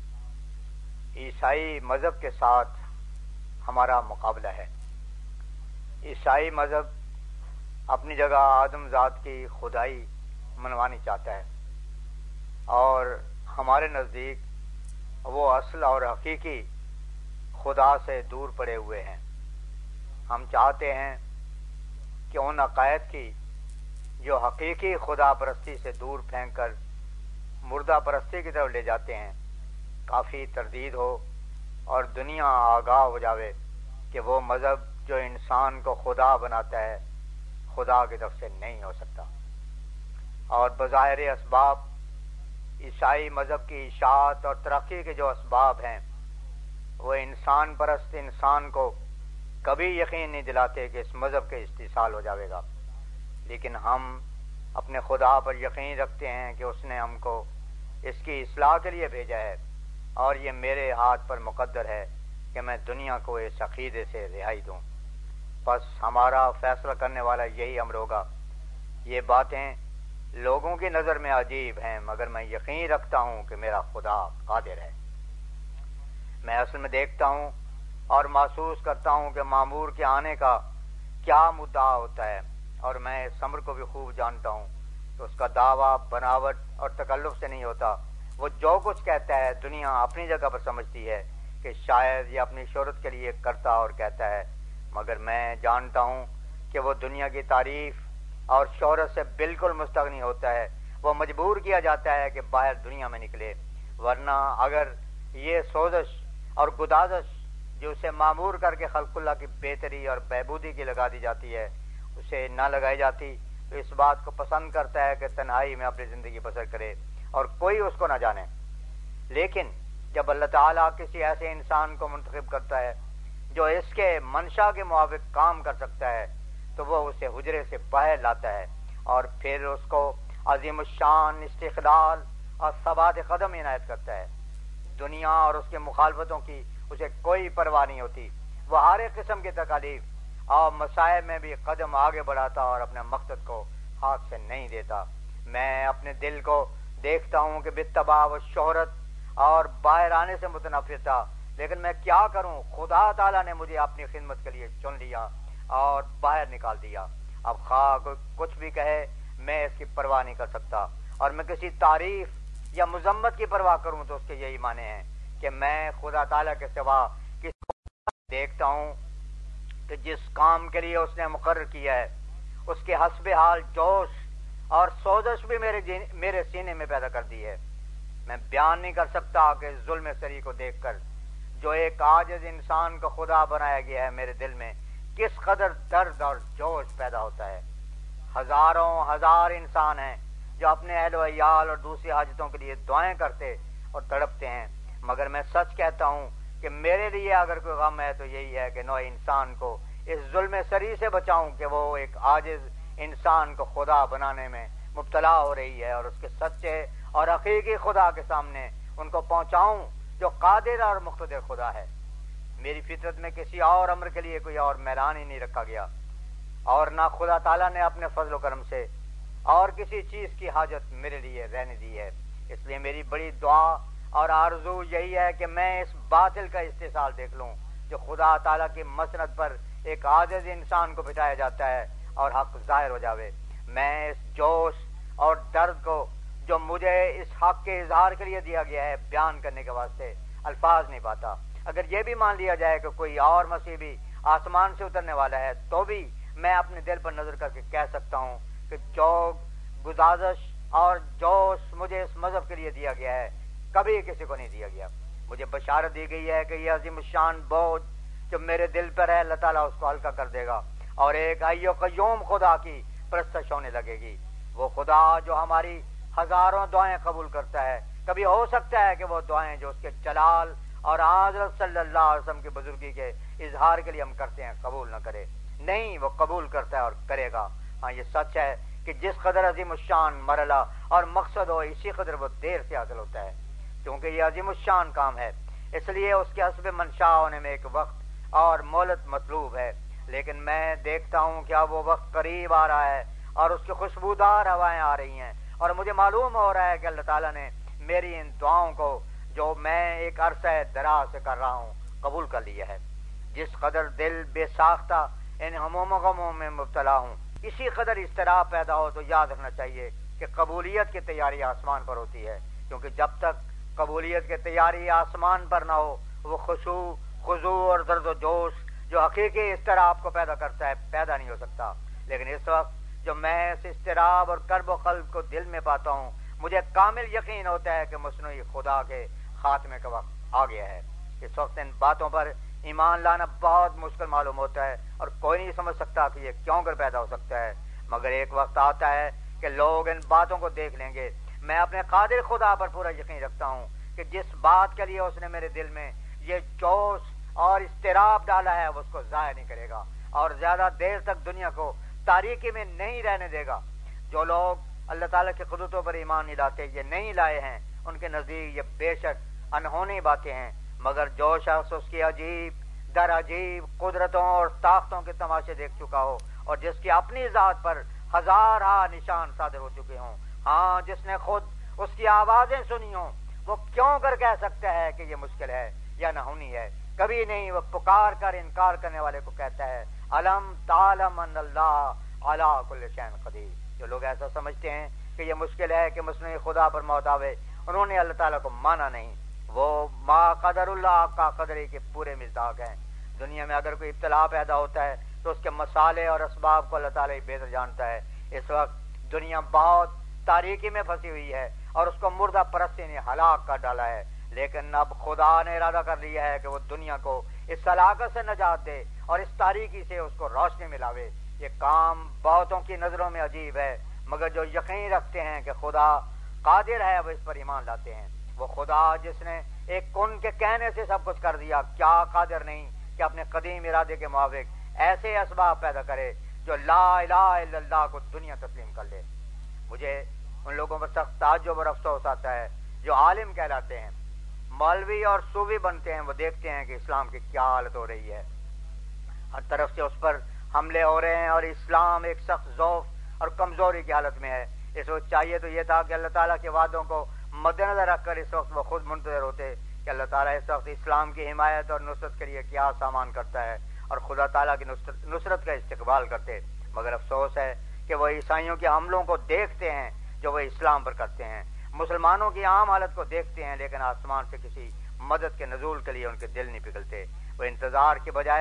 عیسائی مذہب کے ساتھ ہمارا مقابلہ ہے۔ عیسائی مذہب اپنی جگہ آدم ذات کی خدائی منوانی چاہتا ہے اور ہمارے نزدیک وہ اصل اور حقیقی خدا سے دور پڑے ہوئے ہیں۔ ہم چاہتے ہیں کہ ان عقائد کی جو حقیقی خدا پرستی سے دور پھینک کر مردہ پرستی کی طرف لے جاتے ہیں کافی تردید ہو اور دنیا آگاہ ہو جاوے کہ وہ مذہب جو انسان کو خدا بناتا ہے خدا کی طرف سے نہیں ہو سکتا۔ اور بظاہر اسباب عیسائی مذہب کی اشاعت اور ترقی کے جو اسباب ہیں وہ انسان پرست انسان کو کبھی یقین نہیں دلاتے کہ اس مذہب کے استحصال ہو جاوے گا، لیکن ہم اپنے خدا پر یقین رکھتے ہیں کہ اس نے ہم کو اس کی اصلاح کے لیے بھیجا ہے اور یہ میرے ہاتھ پر مقدر ہے کہ میں دنیا کو اس عقیدے سے رہائی دوں۔ بس ہمارا فیصلہ کرنے والا یہی امر ہوگا۔ یہ باتیں لوگوں کی نظر میں عجیب ہیں مگر میں یقین رکھتا ہوں کہ میرا خدا قادر ہے۔ میں اصل میں دیکھتا ہوں اور محسوس کرتا ہوں کہ مامور کے آنے کا کیا مدعا ہوتا ہے اور میں اس امر کو بھی خوب جانتا ہوں کہ اس کا دعویٰ بناوٹ اور تکلف سے نہیں ہوتا۔ وہ جو کچھ کہتا ہے دنیا اپنی جگہ پر سمجھتی ہے کہ شاید یہ اپنی شہرت کے لیے کرتا اور کہتا ہے، مگر میں جانتا ہوں کہ وہ دنیا کی تعریف اور شہرت سے بالکل مستغنی ہوتا ہے۔ وہ مجبور کیا جاتا ہے کہ باہر دنیا میں نکلے، ورنہ اگر یہ سوزش اور گدازش جو اسے معمور کر کے خلق اللہ کی بہتری اور بہبودی کی لگا دی جاتی ہے اسے نہ لگائی جاتی تو اس بات کو پسند کرتا ہے کہ تنہائی میں اپنی زندگی بسر کرے اور کوئی اس کو نہ جانے۔ لیکن جب اللہ تعالیٰ کسی ایسے انسان کو منتخب کرتا ہے جو اس کے منشا کے موافق کام کر سکتا ہے تو وہ اسے حجرے سے باہر لاتا ہے اور پھر اس کو عظیم الشان استقلال اور ثبات قدم عنایت کرتا ہے۔ دنیا اور اس کے مخالفتوں کی اسے کوئی پرواہ نہیں ہوتی۔ وہ ہر ایک قسم کی تکالیف اور مسائب میں بھی قدم آگے بڑھاتا اور اپنے مقصد کو ہاتھ سے نہیں دیتا۔ میں اپنے دل کو دیکھتا ہوں کہ بتباع و شہرت اور باہر آنے سے متنفر تھا، لیکن میں کیا کروں، خدا تعالیٰ نے مجھے اپنی خدمت کے لیے چن لیا اور باہر نکال دیا۔ اب خواہ کوئی کچھ بھی کہے میں اس کی پرواہ نہیں کر سکتا، اور میں کسی تعریف یا مذمت کی پرواہ کروں تو اس کے یہی معنی ہیں کہ میں خدا تعالیٰ کے سوا کسی کو دیکھتا ہوں کہ جس کام کے لیے اس نے مقرر کیا ہے اس کے حسب حال جوش اور سوزش بھی میرے میرے سینے میں پیدا کر دی ہے۔ میں بیان نہیں کر سکتا کہ ظلم سری کو دیکھ کر جو ایک عاجز انسان کو خدا بنایا گیا ہے میرے دل میں کس قدر درد اور جوش پیدا ہوتا ہے۔ ہزاروں ہزار انسان ہیں جو اپنے اہل و عیال اور دوسری حاجتوں کے لیے دعائیں کرتے اور تڑپتے ہیں، مگر میں سچ کہتا ہوں کہ میرے لیے اگر کوئی غم ہے تو یہی ہے کہ نوع انسان کو اس ظلم سری سے بچاؤں کہ وہ ایک عاجز انسان کو خدا بنانے میں مبتلا ہو رہی ہے، اور اس کے سچے اور حقیقی خدا کے سامنے ان کو پہنچاؤں جو قادر اور مقتدر خدا ہے۔ میری فطرت میں کسی اور امر کے لیے کوئی اور میدان ہی نہیں رکھا گیا، اور نہ خدا تعالیٰ نے اپنے فضل و کرم سے اور کسی چیز کی حاجت میرے لیے رہنے دی ہے۔ اس لیے میری بڑی دعا اور آرزو یہی ہے کہ میں اس باطل کا استحصال دیکھ لوں جو خدا تعالیٰ کی مسند پر ایک عاجز انسان کو بٹھایا جاتا ہے اور حق ظاہر ہو جاوے۔ میں اس جوش اور درد کو جو مجھے اس حق کے اظہار کے لیے دیا گیا ہے بیان کرنے کے واسطے الفاظ نہیں پاتا۔ اگر یہ بھی مان لیا جائے کہ کوئی اور مسیح بھی آسمان سے اترنے والا ہے تو بھی میں اپنے دل پر نظر کر کے کہہ سکتا ہوں کہ جو گزارش اور جوش مجھے اس مذہب کے لیے دیا گیا ہے کبھی کسی کو نہیں دیا گیا۔ مجھے بشارت دی گئی ہے کہ یہ عظیم الشان بوجھ جو میرے دل پر ہے اللہ تعالیٰ اس کو ہلکا کر دے گا اور ایک حی و قیوم خدا کی پرستش ہونے لگے گی۔ وہ خدا جو ہماری ہزاروں دعائیں قبول کرتا ہے، کبھی ہو سکتا ہے کہ وہ دعائیں جو اس کے جلال اور حضرت صلی اللہ علیہ وسلم کی بزرگی کے اظہار کے لیے ہم کرتے ہیں قبول نہ کرے، نہیں وہ قبول کرتا ہے اور کرے گا۔ ہاں یہ سچ ہے کہ جس قدر عظیم الشان مرحلہ اور مقصد ہو اسی قدر وہ دیر سے حاصل ہوتا ہے، کیونکہ یہ عظیم الشان کام ہے، اس لیے اس کے حسب منشا ہونے میں ایک وقت اور مہلت مطلوب ہے۔ لیکن میں دیکھتا ہوں کہ اب وہ وقت قریب آ رہا ہے اور اس کی خوشبودار ہوائیں آ رہی ہیں، اور مجھے معلوم ہو رہا ہے کہ اللہ تعالیٰ نے میری ان دعاؤں کو جو میں ایک عرصہ دراز سے کر رہا ہوں قبول کر لیا ہے۔ جس قدر دل بے ساختہ ان ہموم و غموں میں مبتلا ہوں اسی قدر اضطراب پیدا ہو تو یاد رکھنا چاہیے کہ قبولیت کی تیاری آسمان پر ہوتی ہے، کیونکہ جب تک قبولیت کی تیاری آسمان پر نہ ہو وہ خشوع خضوع اور درد و جوش جو حقیقی اضطراب کو پیدا کرتا ہے پیدا نہیں ہو سکتا۔ لیکن اس وقت جو میں اس اضطراب اور کرب و خلق کو دل میں پاتا ہوں مجھے کامل یقین ہوتا ہے کہ مصنوعی خدا کے خاتمے کا وقت آ گیا ہے۔ اس وقت ان باتوں پر ایمان لانا بہت مشکل معلوم ہوتا ہے اور کوئی نہیں سمجھ سکتا کہ یہ کیوں کر پیدا ہو سکتا ہے، مگر ایک وقت آتا ہے کہ لوگ ان باتوں کو دیکھ لیں گے۔ میں اپنے قادر خدا پر پورا یقین رکھتا ہوں کہ جس بات کے لیے اس نے میرے دل میں یہ جوش اور اضطراب ڈالا ہے وہ اس کو ضائع نہیں کرے گا اور زیادہ دیر تک دنیا کو تاریکی میں نہیں رہنے دے گا۔ جو لوگ اللہ تعالیٰ کی قدرتوں پر ایمان نہیں لاتے یہ نہیں لائے ہیں ان کے نزدیک یہ بے شک انہونی باتیں ہیں، مگر جو شخص اس کی عجیب در عجیب قدرتوں اور طاقتوں کے تماشے دیکھ چکا ہو اور جس کی اپنی ذات پر ہزار ہا نشان صادر ہو چکے ہوں، ہاں جس نے خود اس کی آوازیں سنی ہوں، وہ کیوں کر کہہ سکتا ہے کہ یہ مشکل ہے یا نہ ہونی ہے؟ کبھی نہیں۔ وہ پکار کر انکار کرنے والے کو کہتا ہے الم تعلم ان اللہ علی کل شیء قدیر۔ جو لوگ ایسا سمجھتے ہیں کہ یہ مشکل ہے کہ مصنوعی خدا پر موت آوے انہوں نے اللہ تعالیٰ کو مانا نہیں، وہ ما قدر اللہ کا قدرے کے پورے مصداق ہیں۔ دنیا میں اگر کوئی ابتلا پیدا ہوتا ہے تو اس کے مسالے اور اسباب کو اللہ تعالیٰ ہی بہتر جانتا ہے۔ اس وقت دنیا بہت تاریکی میں پھنسی ہوئی ہے اور اس کو مردہ پرستی نے ہلاک کر ڈالا ہے، لیکن اب خدا نے ارادہ کر لیا ہے کہ وہ دنیا کو اس ہلاکت سے نجات دے اور اس تاریکی سے اس کو روشنی ملاوے۔ یہ کام بہتوں کی نظروں میں عجیب ہے، مگر جو یقین رکھتے ہیں کہ خدا قادر ہے وہ اس پر ایمان لاتے ہیں۔ وہ خدا جس نے ایک کن کے کہنے سے سب کچھ کر دیا کیا قادر نہیں کہ اپنے قدیم ارادے کے موافق ایسے اسباب پیدا کرے جو لا الہ الا اللہ کو دنیا تسلیم کر لے۔ مجھے ان لوگوں پر سخت تعجب اور افسوس آتا ہے جو عالم کہلاتے ہیں، مولوی اور صوفی بنتے ہیں، وہ دیکھتے ہیں کہ اسلام کی کیا حالت ہو رہی ہے، ہر طرف سے اس پر حملے ہو رہے ہیں اور اسلام ایک سخت ضعف اور کمزوری کی حالت میں ہے۔ اس وقت چاہیے تو یہ تھا کہ اللہ تعالیٰ کے وعدوں کو مد نظر رکھ کر اس وقت وہ خود منتظر ہوتے کہ اللہ تعالیٰ اس وقت اسلام کی حمایت اور نصرت کے لیے کیا سامان کرتا ہے اور خدا تعالیٰ کی نصرت کا استقبال کرتے، مگر افسوس ہے کہ وہ عیسائیوں کے حملوں کو دیکھتے ہیں جو وہ اسلام پر کرتے ہیں، مسلمانوں کی عام حالت کو دیکھتے ہیں لیکن آسمان سے کسی مدد کے نزول کے لیے ان کے دل نہیں پگھلتے۔ وہ انتظار کے بجائے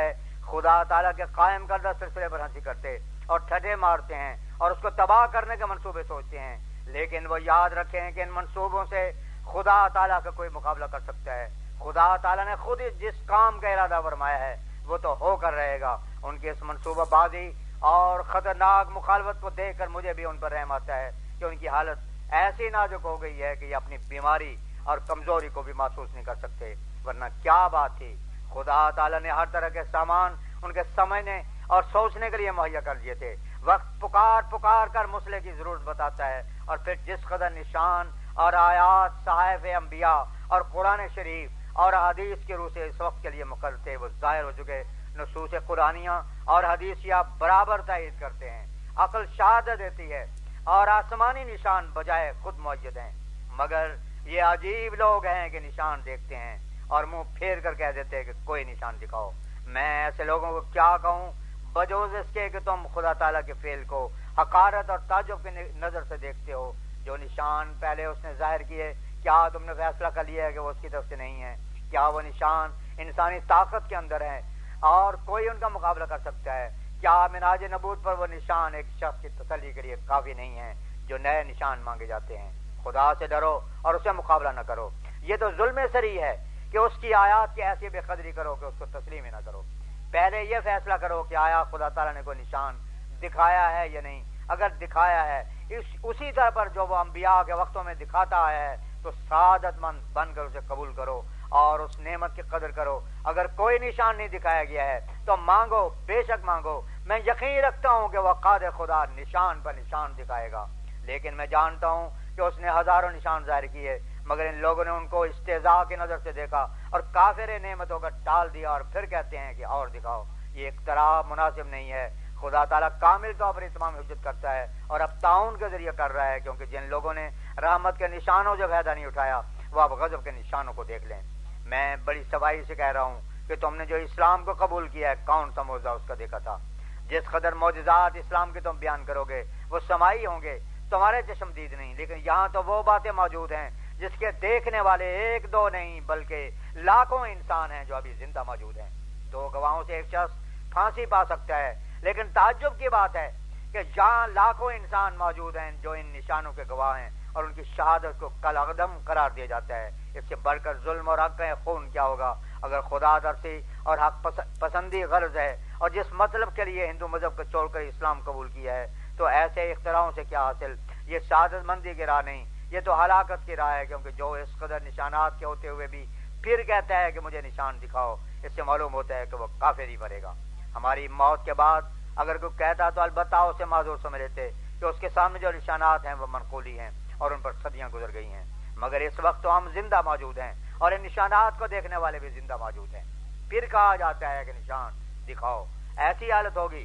خدا تعالیٰ کے قائم کردہ سلسلے پر ہنسی کرتے اور ٹھٹے مارتے ہیں اور اس کو تباہ کرنے کے منصوبے سوچتے ہیں، لیکن وہ یاد رکھیں کہ ان منصوبوں سے خدا تعالیٰ کا کوئی مقابلہ کر سکتا ہے؟ خدا تعالیٰ نے خود جس کام کا ارادہ فرمایا ہے وہ تو ہو کر رہے گا۔ ان کی اس منصوبہ بازی اور خطرناک مخالفت کو دیکھ کر مجھے بھی ان پر رحم آتا ہے کہ ان کی حالت ایسی نازک ہو گئی ہے کہ یہ اپنی بیماری اور کمزوری کو بھی محسوس نہیں کر سکتے، ورنہ کیا بات تھی۔ خدا تعالیٰ نے ہر طرح کے سامان ان کے سمجھنے اور سوچنے کے لیے مہیا کر دیے تھے۔ وقت پکار پکار کر مسئلے کی ضرورت بتاتا ہے، اور پھر جس قدر نشان اور آیات صحائف انبیاء اور قرآن شریف اور حدیث کے روح سے اس وقت کے لیے مقرر تھے وہ ظاہر ہو چکے۔ نصوص قرآنیہ اور حدیثیہ برابر تائید کرتے ہیں، عقل شہادت دیتی ہے اور آسمانی نشان بجائے خود موجود ہیں، مگر یہ عجیب لوگ ہیں کہ نشان دیکھتے ہیں اور منہ پھیر کر کہہ دیتے ہیں کہ کوئی نشان دکھاؤ۔ میں ایسے لوگوں کو کیا کہوں بجوز اس کے کہ تم خدا تعالیٰ کے فعل کو حقارت اور تعجب کی نظر سے دیکھتے ہو۔ جو نشان پہلے اس نے ظاہر کیے، کیا تم نے فیصلہ کر لیا ہے کہ وہ اس کی طرف سے نہیں ہے؟ کیا وہ نشان انسانی طاقت کے اندر ہے اور کوئی ان کا مقابلہ کر سکتا ہے؟ کیا منہاج نبوت پر وہ نشان ایک شخص کی تسلی کے لیے کافی نہیں ہے؟ جو نئے نشان مانگے جاتے ہیں، خدا سے ڈرو اور اسے مقابلہ نہ کرو۔ یہ تو ظلم سری ہے کہ اس کی آیات کی ایسی بے قدری کرو کہ اس کو تسلیم ہی نہ کرو۔ پہلے یہ فیصلہ کرو کہ آیا خدا تعالیٰ نے کوئی نشان دکھایا ہے یا نہیں۔ اگر دکھایا ہے اس اسی طرح پر جو وہ انبیاء کے وقتوں میں دکھاتا آیا ہے تو سعادت مند بن کر اسے قبول کرو اور اس نعمت کی قدر کرو۔ اگر کوئی نشان نہیں دکھایا گیا ہے تو مانگو، بے شک مانگو۔ میں یقین رکھتا ہوں کہ وہ قادر خدا نشان پر نشان دکھائے گا، لیکن میں جانتا ہوں کہ اس نے ہزاروں نشان ظاہر کیے، مگر ان لوگوں نے ان کو استہزاء کی نظر سے دیکھا اور کافر نعمتوں کا ٹال دیا اور پھر کہتے ہیں کہ اور دکھاؤ۔ یہ اقتراء مناسب نہیں ہے۔ خدا تعالیٰ کامل طور پر اتمام حجت کرتا ہے اور اب تعاون کے ذریعے کر رہا ہے، کیونکہ جن لوگوں نے رحمت کے نشانوں سے فائدہ نہیں اٹھایا وہ اب غضب کے نشانوں کو دیکھ لیں۔ میں بڑی صفائی سے کہہ رہا ہوں کہ تم نے جو اسلام کو قبول کیا ہے کون سا معجزہ اس کا دیکھا تھا؟ جس قدر معجزات اسلام کے تم بیان کرو گے وہ سمائی ہوں گے، تمہارے چشمدید نہیں، لیکن یہاں تو وہ باتیں موجود ہیں جس کے دیکھنے والے ایک دو نہیں بلکہ لاکھوں انسان ہیں جو ابھی زندہ موجود ہیں۔ دو گواہوں سے ایک شخص پھانسی پا سکتا ہے، لیکن تعجب کی بات ہے کہ جہاں لاکھوں انسان موجود ہیں جو ان نشانوں کے گواہ ہیں اور ان کی شہادت کو کالعدم قرار دیا جاتا ہے، اس سے بڑھ کر ظلم اور حق خون کیا ہوگا؟ اگر خدا ترسی اور حق پسندی غرض ہے اور جس مطلب کے لیے ہندو مذہب کو چھوڑ کر اسلام قبول کیا ہے تو ایسے اختراعوں سے کیا حاصل؟ یہ سعادت مندی کی راہ نہیں، یہ تو ہلاکت کی راہ ہے، کیونکہ جو اس قدر نشانات کے ہوتے ہوئے بھی پھر کہتا ہے کہ مجھے نشان دکھاؤ، اس سے معلوم ہوتا ہے کہ وہ کافر ہی بنے گا۔ ہماری موت کے بعد اگر کوئی کہتا تو البتہ اسے معذور سمجھ لیتے کہ اس کے سامنے جو نشانات ہیں وہ منقولی ہیں اور ان پر صدیاں گزر گئی ہیں، مگر اس وقت تو ہم زندہ موجود ہیں اور ان نشانات کو دیکھنے والے بھی زندہ موجود ہیں۔ پھر کہا جاتا ہے کہ نشان دکھاؤ۔ ایسی حالت ہوگی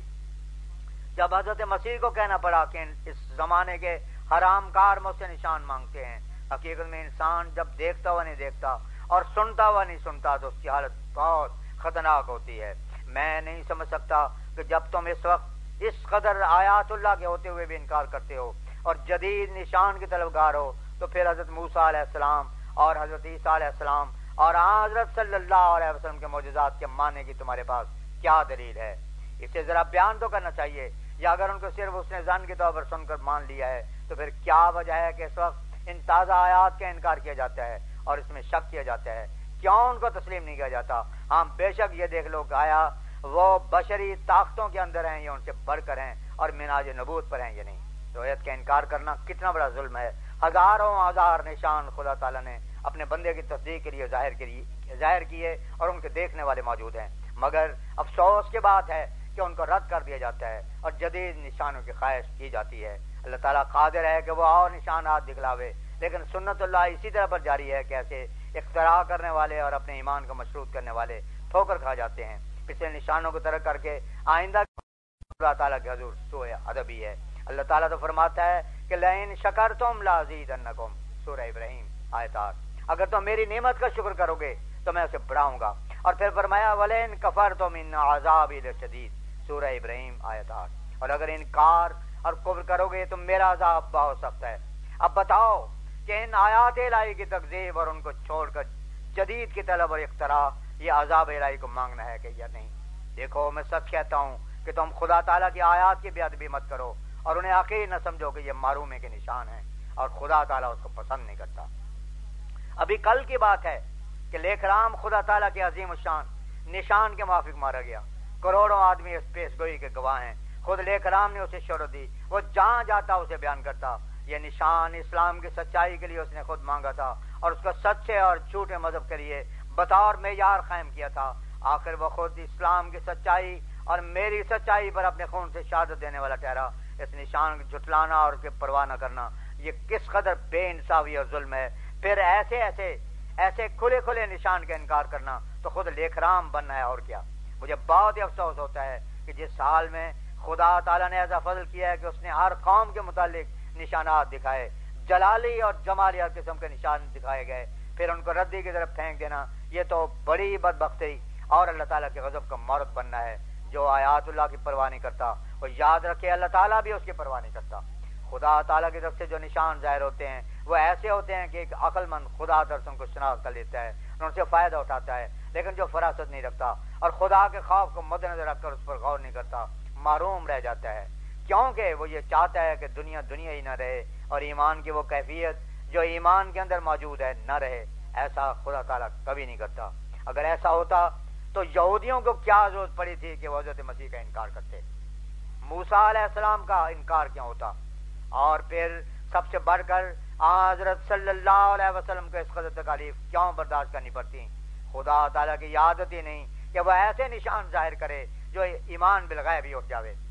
جب حضرت مسیح کو کہنا پڑا کہ اس زمانے کے حرام کار مجھ سے نشان مانگتے ہیں۔ حقیقت میں انسان جب دیکھتا ہوا نہیں دیکھتا اور سنتا ہوا نہیں سنتا تو اس کی حالت بہت خطرناک ہوتی ہے۔ میں نہیں سمجھ سکتا کہ جب تم اس وقت اس قدر آیات اللہ کے ہوتے ہوئے بھی انکار کرتے ہو اور جدید نشان کی طلبگار ہو تو پھر حضرت موسیٰ علیہ السلام اور حضرت عیسیٰ علیہ السلام اور حضرت صلی اللہ علیہ وسلم کے معجزات کے ماننے کی تمہارے پاس کیا دلیل ہے؟ اسے ذرا بیان تو کرنا چاہیے، یا اگر ان کو صرف اس نے ظن کے طور پر سن کر مان لیا ہے تو پھر کیا وجہ ہے کہ اس وقت ان تازہ آیات کا انکار کیا جاتا ہے اور اس میں شک کیا جاتا ہے؟ کیوں ان کو تسلیم نہیں کیا جاتا؟ ہاں بے شک یہ دیکھ لو کہ آیا وہ بشری طاقتوں کے اندر ہیں یا ان سے بڑھ کر ہیں اور مناج نبوت پر ہیں یا نہیں؟ روایت کا انکار کرنا کتنا بڑا ظلم ہے۔ ہزاروں ہزار نشان خدا تعالیٰ نے اپنے بندے کی تصدیق کے لیے ظاہر کے لیے ظاہر کیے اور ان کے دیکھنے والے موجود ہیں، مگر افسوس کی بات ہے کہ ان کو رد کر دیا جاتا ہے اور جدید نشانوں کی خواہش کی جاتی ہے۔ اللہ تعالیٰ قادر ہے کہ وہ اور نشانات دکھلاوے، لیکن سنت اللہ اسی طرح پر جاری ہے کہ ایسے اختراع کرنے والے اور اپنے ایمان کو مشروط کرنے والے ٹھوکر کھا جاتے ہیں۔ پچھلے نشانوں کو ترک کر کے آئندہ اللہ تعالیٰ کے حضور سوء ادبی ہے۔ اللہ تعالیٰ تو فرماتا ہے کہ لئن شکرتم لازیدنکم، سورہ ابراہیم آیت آٹھ، اگر تم میری نعمت کا شکر کرو گے تو میں اسے بڑھاؤں گا، اور پھر فرمایا ولئن کفرتم ان عذابی لشدید، سورہ ابراہیم آیت آٹھ، اور اگر انکار اور کفر کرو گے تو میرا عذاب بہت سخت ہے۔ اب بتاؤ کہ ان آیات الہی کی تکذیب اور ان کو چھوڑ کر جدید کی طلب اور اختراع یہ عذاب الہی کو مانگنا ہے کہ یا نہیں؟ دیکھو میں سچ کہتا ہوں کہ تم خدا تعالیٰ کی آیات کی بے ادبی مت کرو اور انہیں حقیر نہ سمجھو کہ یہ معرومے کے نشان ہیں، اور خدا تعالیٰ اس کو پسند نہیں کرتا۔ ابھی کل کی بات ہے کہ لیک رام خدا تعالیٰ کے عظیم الشان نشان کے موافق مارا گیا، کروڑوں آدمی اس پیش گوئی کے گواہ ہیں، خود لیک رام نے اسے شہرت دی، وہ جہاں جاتا اسے بیان کرتا۔ یہ نشان اسلام کی سچائی کے لیے اس نے خود مانگا تھا اور اس کو سچے اور جھوٹے مذہب کے لیے بطور معیار قائم کیا تھا۔ آخر وہ خود اسلام کی سچائی اور میری سچائی پر اپنے خون سے شہادت دینے والا ٹھہرا۔ اس نشان کو جھٹلانا اور اس کی پرواہ نہ کرنا یہ کس قدر بے انصافی اور ظلم ہے۔ پھر ایسے ایسے ایسے کھلے کھلے نشان کا انکار کرنا تو خود لیک رام بننا ہے، اور کیا۔ مجھے بہت ہی افسوس ہوتا ہے کہ جس سال میں خدا تعالیٰ نے ایسا فضل کیا ہے کہ اس نے ہر قوم کے متعلق نشانات دکھائے، جلالی اور جمالی ہر قسم کے نشان دکھائے گئے، پھر ان کو ردی کی طرف پھینک دینا، یہ تو بڑی بدبختی اور اللہ تعالیٰ کے غضب کا مورد بننا ہے۔ جو آیات اللہ کی پرواہ نہیں کرتا وہ یاد رکھے اللہ تعالیٰ بھی اس کی پرواہ نہیں کرتا۔ خدا تعالیٰ کی طرف سے جو نشان ظاہر ہوتے ہیں وہ ایسے ہوتے ہیں کہ ایک عقل مند خدا درسن کو شناخت کر لیتا ہے، ان سے فائدہ اٹھاتا ہے، لیکن جو فراست نہیں رکھتا اور خدا کے خوف کو مد نظر رکھ کر اس پر غور نہیں کرتا محروم رہ جاتا ہے، کیونکہ وہ یہ چاہتا ہے کہ دنیا دنیا ہی نہ رہے اور ایمان کی وہ کیفیت جو ایمان کے اندر موجود ہے نہ رہے۔ ایسا خدا تعالیٰ کبھی نہیں کرتا۔ اگر ایسا ہوتا تو یہودیوں کو کیا ضرورت پڑی تھی کہ وہ حضرت مسیح کا انکار کرتے؟ موسیٰ علیہ السلام کا انکار کیوں ہوتا؟ اور پھر سب سے بڑھ کر حضرت صلی اللہ علیہ وسلم کو اس قدر تکالیف کیوں برداشت کرنی پڑتی؟ خدا تعالیٰ کی عادت ہی نہیں کہ وہ ایسے نشان ظاہر کرے جو ایمان بالغیب ہی اٹھ جاوے۔